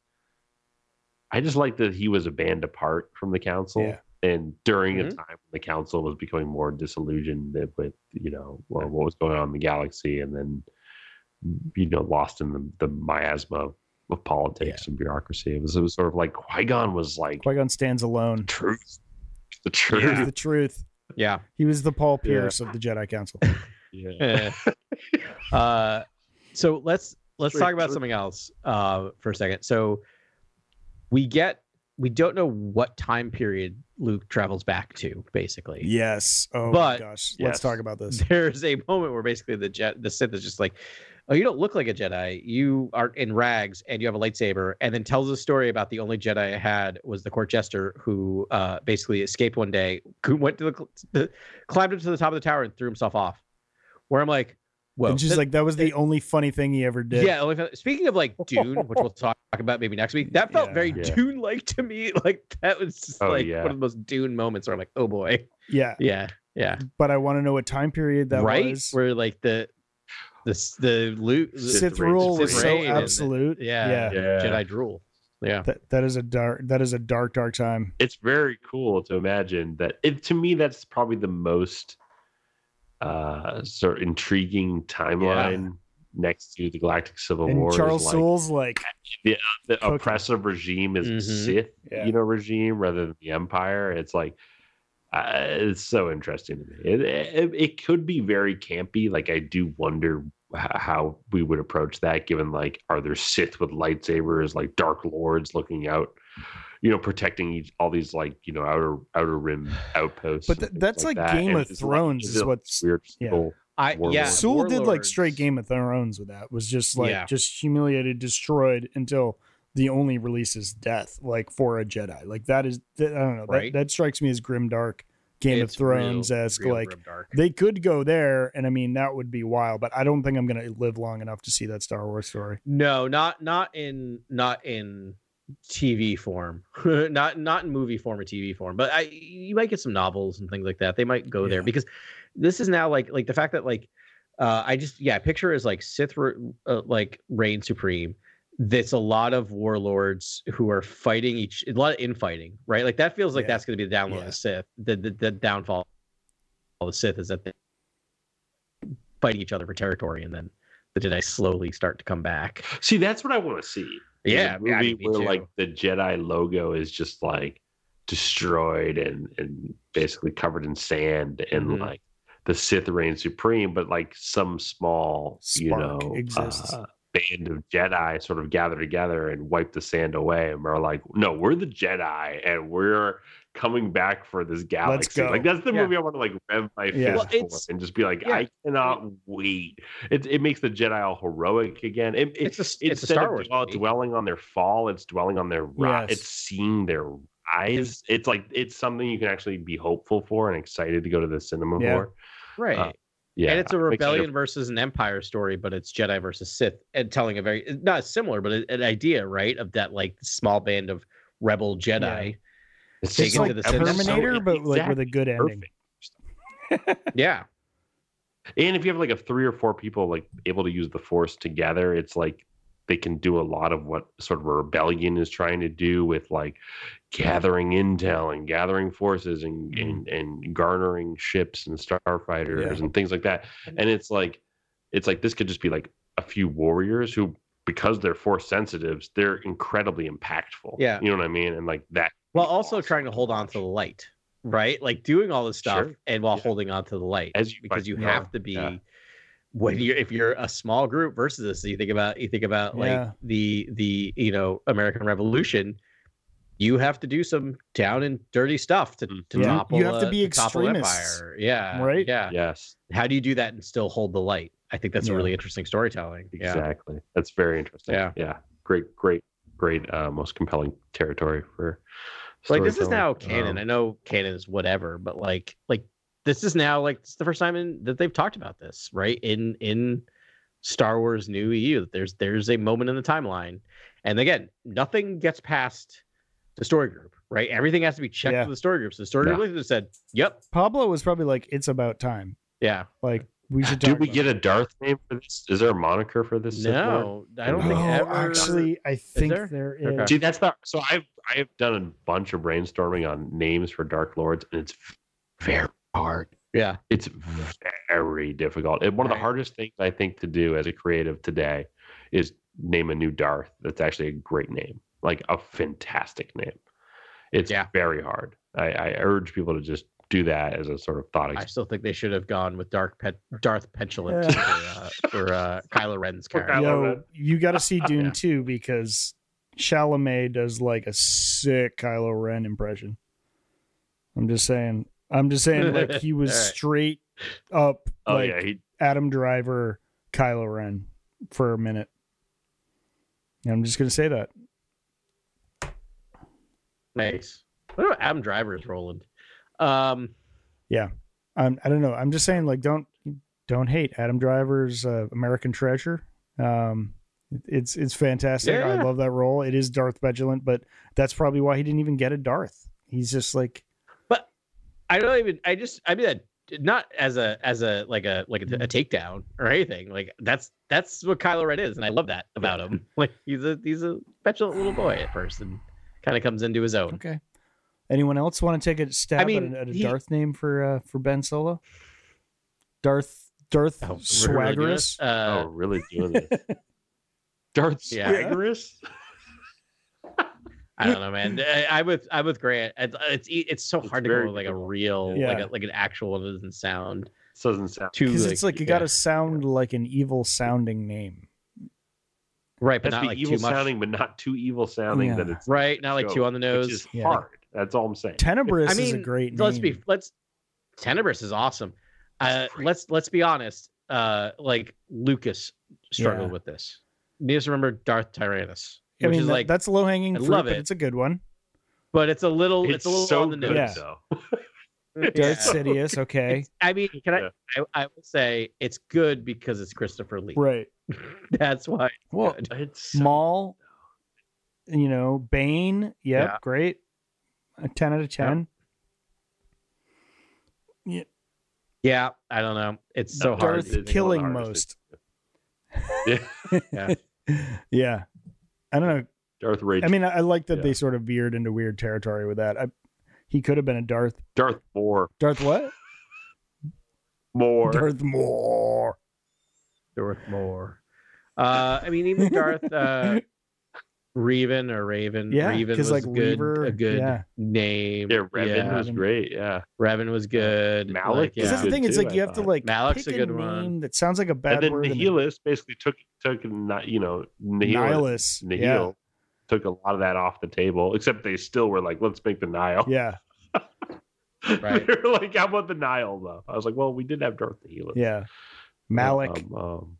I just like that he was a band apart from the council, Yeah. and during a Mhm. time when the council was becoming more disillusioned with, you know, well, what was going on in the galaxy, and then, you know, lost in the, the miasma of, of politics and bureaucracy. It was it was sort of like Qui-Gon was like Qui-Gon stands alone. truth, the He truth. was the truth. Yeah. He was the Paul Pierce of the Jedi Council. Yeah. uh, so let's let's Sure, talk about sure. something else uh, for a second. So we get we don't know what time period Luke travels back to, basically. Yes. Oh But- my gosh. Yes. Let's talk about this. There's a moment where basically the jet the Sith is just like, oh, you don't look like a Jedi. You are in rags and you have a lightsaber, and then tells a story about the only Jedi I had was the court jester who uh, basically escaped one day, who went to the, cl- the climbed up to the top of the tower and threw himself off. Where I'm like, whoa. And she's that- like, that was the only funny thing he ever did. Yeah. only- Speaking of like Dune, which we'll talk about maybe next week, that felt Yeah. very Yeah. Dune-like to me. Like that was just Oh, like yeah. one of the most Dune moments where I'm like, oh boy, Yeah. yeah, yeah, But I want to know what time period that right? was. Where like the the the Luke the Sith reign- rule Sith was so reign and the- absolute. yeah, Yeah. Yeah. Jedi drool. Yeah, That that is a dark that is a dark, dark time. It's very cool to imagine that. It to me, that's probably the most uh sort of intriguing timeline next to the Galactic Civil And War. is Charles like Soule's like, the cooking. oppressive regime is the Mhm. Sith, Yeah. you know, regime rather than the Empire. It's like uh, it's so interesting to me. It, it it could be very campy. Like I do wonder h- how we would approach that, given like are there Sith with lightsabers, like Dark Lords looking out, you know, protecting each, all these like you know outer outer rim outposts. but and th- things that's like, that. Game And of it's like- Thrones it's is a what's weird. yeah. Still, I Warlord. yeah, Sewell did like Warlords. straight Game of Thrones with that. Was just like Yeah. just humiliated, destroyed until the only release is death, like for a Jedi. Like that is that, I don't know. Right. That that strikes me as grimdark, Game It's of Thrones real- esque. real Like grimdark. they could go there, and I mean that would be wild. But I don't think I'm gonna live long enough to see that Star Wars story. No, not not in not in T V form, not not in movie form or T V form. But I you might get some novels and things like that. They might go there Yeah. because this is now like like the fact that like uh, I just yeah picture is like Sith uh, like reign supreme. That's a lot of warlords who are fighting each a lot of infighting, right? Like that feels like Yeah. that's going to be the downfall Yeah. of the Sith. The, the the downfall of the Sith is that they fight each other for territory, and then the Jedi slowly start to come back. See, that's what I want to see. Is Yeah, a movie I mean, me where too. like the Jedi logo is just like destroyed and and basically covered in sand, and Mhm. like the Sith reign supreme, but like some small, you Spark know, exists. uh, band of Jedi sort of gather together and wipe the sand away, and we're like, no, we're the Jedi, and we're coming back for this galaxy. go. Like that's the Yeah. movie I want to like rev my Yeah. fist Well, for it's- and just be like, yeah. I cannot wait. It it makes the Jedi all heroic again. It, it, It's a it's a instead Star of Wars dwell- movie. dwelling on their fall, it's dwelling on their rise. Yes. It's seeing their rise. It's like it's something you can actually be hopeful for and excited to go to the cinema Yeah. for. Right. Uh, Yeah, And it's a I'm excited rebellion versus an empire story, but it's Jedi versus Sith, and telling a very not similar, but an idea, right, of that like small band of rebel Jedi. Yeah. It's Take It's into like the Sith. Terminator, but like with a good ending. Perfect. Yeah, And if you have like a three or four people like able to use the Force together, it's like they can do a lot of what sort of a rebellion is trying to do with like gathering intel and gathering forces and Mm. and, and garnering ships and starfighters Yeah. and things like that. And it's like it's like this could just be like a few warriors who, because they're Force sensitives, they're incredibly impactful. Yeah. You know what I mean? And like that. while also awesome trying to hold on to the light, right? Like doing all this stuff Sure. and while Yeah. holding on to the light, As you because might you know. have to be. Yeah. When you're if you're a small group versus this, you think about you think about like Yeah. the the you know American Revolution, you have to do some down and dirty stuff to, to Mhm. Yeah. topple. You have to a- be topple an extremists, empire. Yeah, right? Yeah. Yes. How do you do that and still hold the light? I think that's Yeah. a really interesting storytelling. Yeah. Exactly. That's very interesting. Yeah. Yeah. Great, great, great, uh, most compelling territory for Like this is storytelling. now canon. Um, I know canon is whatever, but like like this is now like it's the first time in, that they've talked about this, right? In in Star Wars New E U, there's there's a moment in the timeline, and again, nothing gets past the story group, right? Everything has to be checked Yeah. with the story group. So the story Yeah. group just said, "Yep, Pablo was probably like, "It's about time." yeah." Like we should. Did talk we about get it. a Darth name for this? Is there a moniker for this? Sith Lord? No, I don't think No, ever. actually, I think there? there is. Okay. See, that's not. So I've I've done a bunch of brainstorming on names for Dark Lords, and it's very hard. Yeah, It's very difficult. And one of the Right. hardest things I think to do as a creative today is name a new Darth that's actually a great name, like a fantastic name. It's Yeah. very hard. I, I urge people to just do that as a sort of thought I experiment. still think they should have gone with Dark Pet Darth Petulant Yeah. for uh, for uh, Kylo Ren's For character. Kylo Yo, Ren. you got to see Dune Yeah. too because Chalamet does like a sick Kylo Ren impression. I'm just saying. I'm just saying, like he was All right. straight up, Oh like yeah, he, Adam Driver, Kylo Ren for a minute. And I'm just gonna say that. Nice. What about Adam Driver's Roland? Um, I'm, I don't know. I'm just saying, like, don't don't hate Adam Driver's uh, American Treasure. Um, it's it's fantastic. I Yeah. love that role. It is Darth Petulant, but that's probably why he didn't even get a Darth. He's just like, I don't even. I just. I mean that not as a as a like a like a, a takedown or anything. Like that's that's what Kylo Ren is, and I love that about him. Like he's a he's a petulant little boy at first, and kind of comes into his own. okay. Anyone else want to take a stab I mean, at, a, at a he- Darth name for uh, for Ben Solo? Darth Darth Oh, we're really doing this? Swaggerous. oh, Uh, really doing this. Darth Yeah. Swaggerous? I don't know, man. I, I'm with I'm with Grant. It's it's, it's so It's hard to go very with like a difficult. real Yeah. like a, like an actual one that doesn't sound Doesn't sound. too. Because it's like you yeah. got to sound like an evil sounding name. right, but That's not be like evil too much. sounding, but not too evil sounding Yeah. that it's Right, not like show, too on the nose. Which is Yeah. hard. That's all I'm saying. Tenebrous I is a mean, great name. Let's be let's. Tenebrous is awesome. Uh, let's let's be honest. Uh, like Lucas struggled Yeah. with this. You just remember Darth Tyrannus, I which mean, is that, like, that's low hanging I fruit, love but it. it's a good one. but it's a little, it's, It's, a little so on the good, nose. Yeah. though. Darth Yeah. Sidious, okay, It's- I mean, can Yeah. I, I? I will say it's good because it's Christopher Lee. right. That's why. It's Well, good. It's so, Maul, you know, Bane, yep, Yeah. great, a ten out of ten. Yeah, Yeah, I don't know. It's so No, hard. Darth It's one of the killing hardest most. Yeah. Yeah. Yeah, I don't know. Darth Rage. I mean, I, I like that Yeah. they sort of veered into weird territory with that. I, he could have been a Darth. Darth Moore. Darth what? More. Darth Maul. Darth Moore. Uh, I mean, even Darth uh, Revan or Raven. Yeah, Revan because was like good, Reaver, a good yeah. name. Yeah, Revan yeah. was great. Yeah. Revan was good. Malik Like, was Is that yeah. the good thing? It's too, like I you have to thought. like Malik's pick a good name one. that sounds like a bad And then word. and Nihilus basically took took not you know Nihil, Nihilus. Nihil took a lot of that off the table. Except they still were like, let's make the Nile. Yeah, Right. They were like, how about the Nile though? I was like, well, we did have Darth Nihilus. yeah. Malik. Um, um,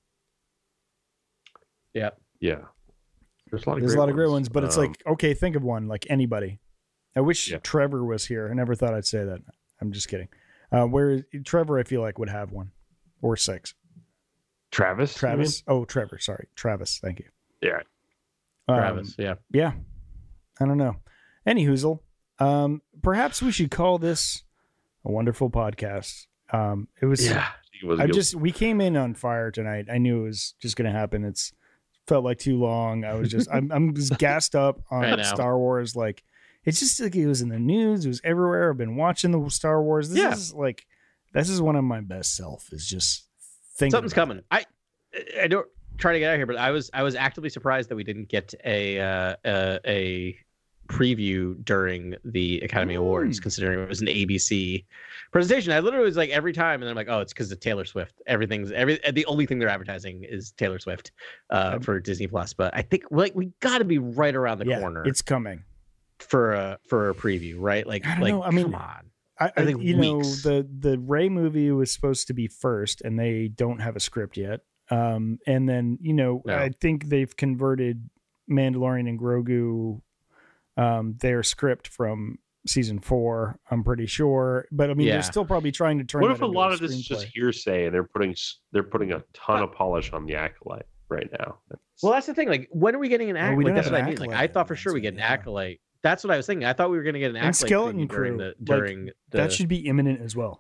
Yeah. yeah. There's a lot of There's great a lot of great ones. ones, but it's Um, like, okay, think of one, like anybody. I wish Yeah. Trevor was here. I never thought I'd say that. I'm just kidding. Uh, where Trevor, I feel like would have one or six. Travis. you Travis. Oh, Trevor. Sorry, Travis. Thank you. Yeah. Um, Travis. Yeah. Yeah. I don't know. Any hoozle. Um, perhaps we should call this a wonderful podcast. Um, it was. mean? Yeah. It was a I good- just we came in on fire tonight. I knew it was just going to happen. It's felt like too long. I was just I'm I'm just gassed up I on know. Star Wars. Like it's just like it was in the news. It was everywhere. I've been watching the Star Wars. This Yeah. is like this is one of my best self. Is just thinking Something's about coming. I I don't try to get out of here, but I was I was actively surprised that we didn't get a uh, a, a preview during the Academy Mm. Awards, considering it was an A B C presentation. I literally was like every time, and then I'm like, oh, it's because of Taylor Swift. Everything's every the only thing they're advertising is Taylor Swift uh, I'm- for Disney Plus. But I think like we got to be right around the yeah, corner it's coming. for a for a preview, right? Like I don't like know. I mean, come on. I, I I think you know weeks. the the Ray movie was supposed to be first, and they don't have a script yet. Um, and then you know No. I think they've converted Mandalorian and Grogu, um, their script from season four. I'm pretty sure, but I mean Yeah. they're still probably trying to turn. What that if a into lot of this is just screenplay. hearsay and they're putting s- they're putting a ton of polish on the Acolyte right now? That's- Well, that's the thing. Like, when are we getting an Oh, acolyte? we Like, don't that's have what an I mean. Like, I Acolyte thought for yet, sure we so get an yeah. acolyte. That's what I was thinking. I thought we were going to get an And acolyte Skeleton preview during Crew, the like, during the. That should be imminent as well.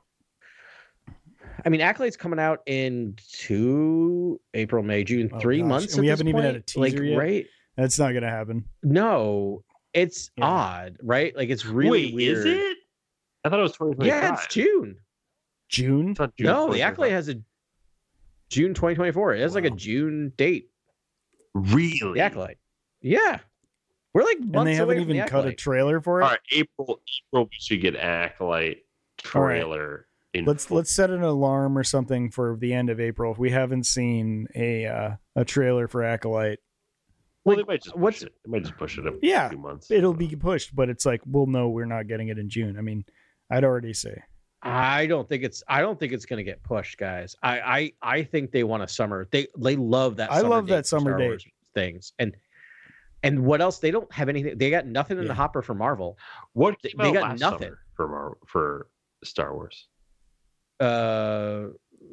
I mean, acolyte's coming out in two April, May, June, Oh, three gosh. months. And we at this haven't even had point. a teaser like, yet? Right? That's not going to happen. No, it's Yeah. odd, right? Like, it's really Wait, weird. is it? I thought it was twenty twenty-five. Yeah, it's June. June. It's not June No, the twenty twenty-five. acolyte has a June twenty twenty-four. It has like a Wow. June date. Really? The acolyte. Yeah, we're like months And they haven't away from even the cut a Acolyte. trailer for it. All right, April. April, we should get Acolyte All right. trailer. In Let's let's set an alarm or something for the end of April if we haven't seen a uh, a trailer for Acolyte. Well, like, they might just what's- push it. They might just push it a Yeah, few months. It'll be pushed, but it's like we'll know we're not getting it in June. I mean, I'd already say. I don't think it's. I don't think it's going to get pushed, guys. I, I, I think they want a summer. They, they love that. I summer love date that for summer Star date. Wars things, and and what else? They don't have anything. They got nothing in Yeah. the hopper for Marvel. What They- came they out got last nothing. summer for Mar- for Star Wars? Uh,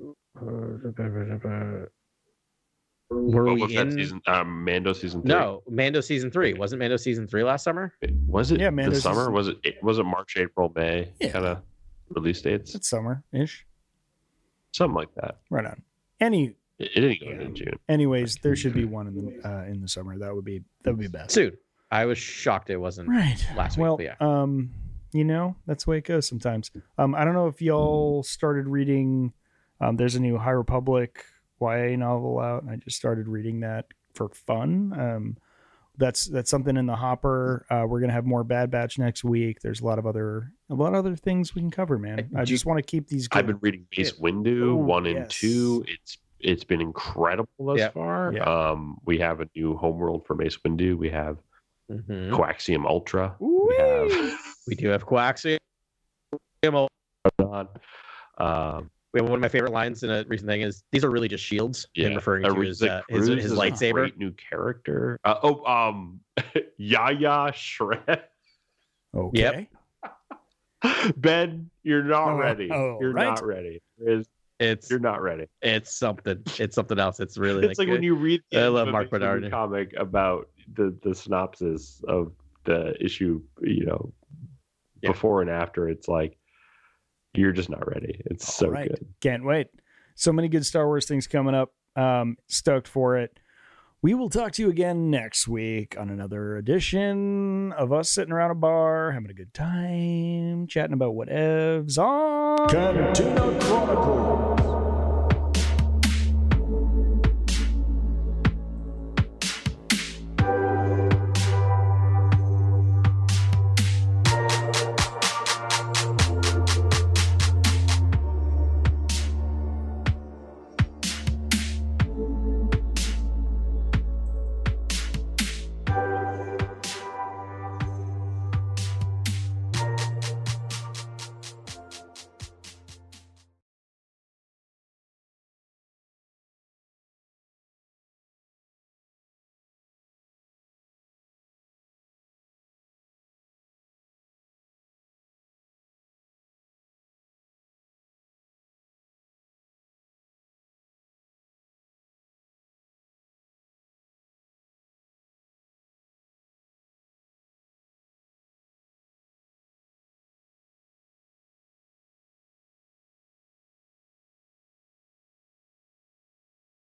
were What we was in? that season? Um, Mando season three. No, Mando season three. Wasn't Mando season three last summer? Was it Yeah, Mando the summer? season- Was it? it- Was it March, April, May? Yeah. Kind of release dates, It's summer ish. something like that. Right on. Any It, it didn't go Yeah. in June. anyways, there should be one in the uh, in the summer. That would be that would be best. Soon. I was shocked it wasn't. Right. last week, Well, but yeah. um, you know, that's the way it goes sometimes. Um, I don't know if y'all started reading. Um, there's a new High Republic Y A novel out, and I just started reading that for fun. Um, that's that's something in the hopper. Uh, we're gonna have more Bad Batch next week. There's a lot of other a lot of other things we can cover, man. I Do just want to keep these. I've Going. been reading Mace Yeah. Windu Oh, one and yes. two. It's it's been incredible thus Yeah. far. Yeah. Um, we have a new homeworld for Mace Windu. We have Mhm. Coaxium Ultra. Ooh-wee. We have We do have Coaxium. on. Um, One of my favorite lines in a recent thing is, "These are really just shields." Yeah, in referring to his uh, his, his is lightsaber. A great new character. Uh, oh, um, Yaya Shred. Okay. Yep. Ben, you're not Oh, ready. oh, you're right. not ready. It's, It's you're not ready. it's something. It's something else. It's really It's like, when you read the I love Mark Amazing Bernard. comic about the the synopsis of the issue, you know, Yeah. before and after. It's like, you're just not ready. It's All so right. good. Can't wait. So many good Star Wars things coming up. Um, stoked for it. We will talk to you again next week on another edition of us sitting around a bar, having a good time, chatting about whatevs on Cantina Chronicles.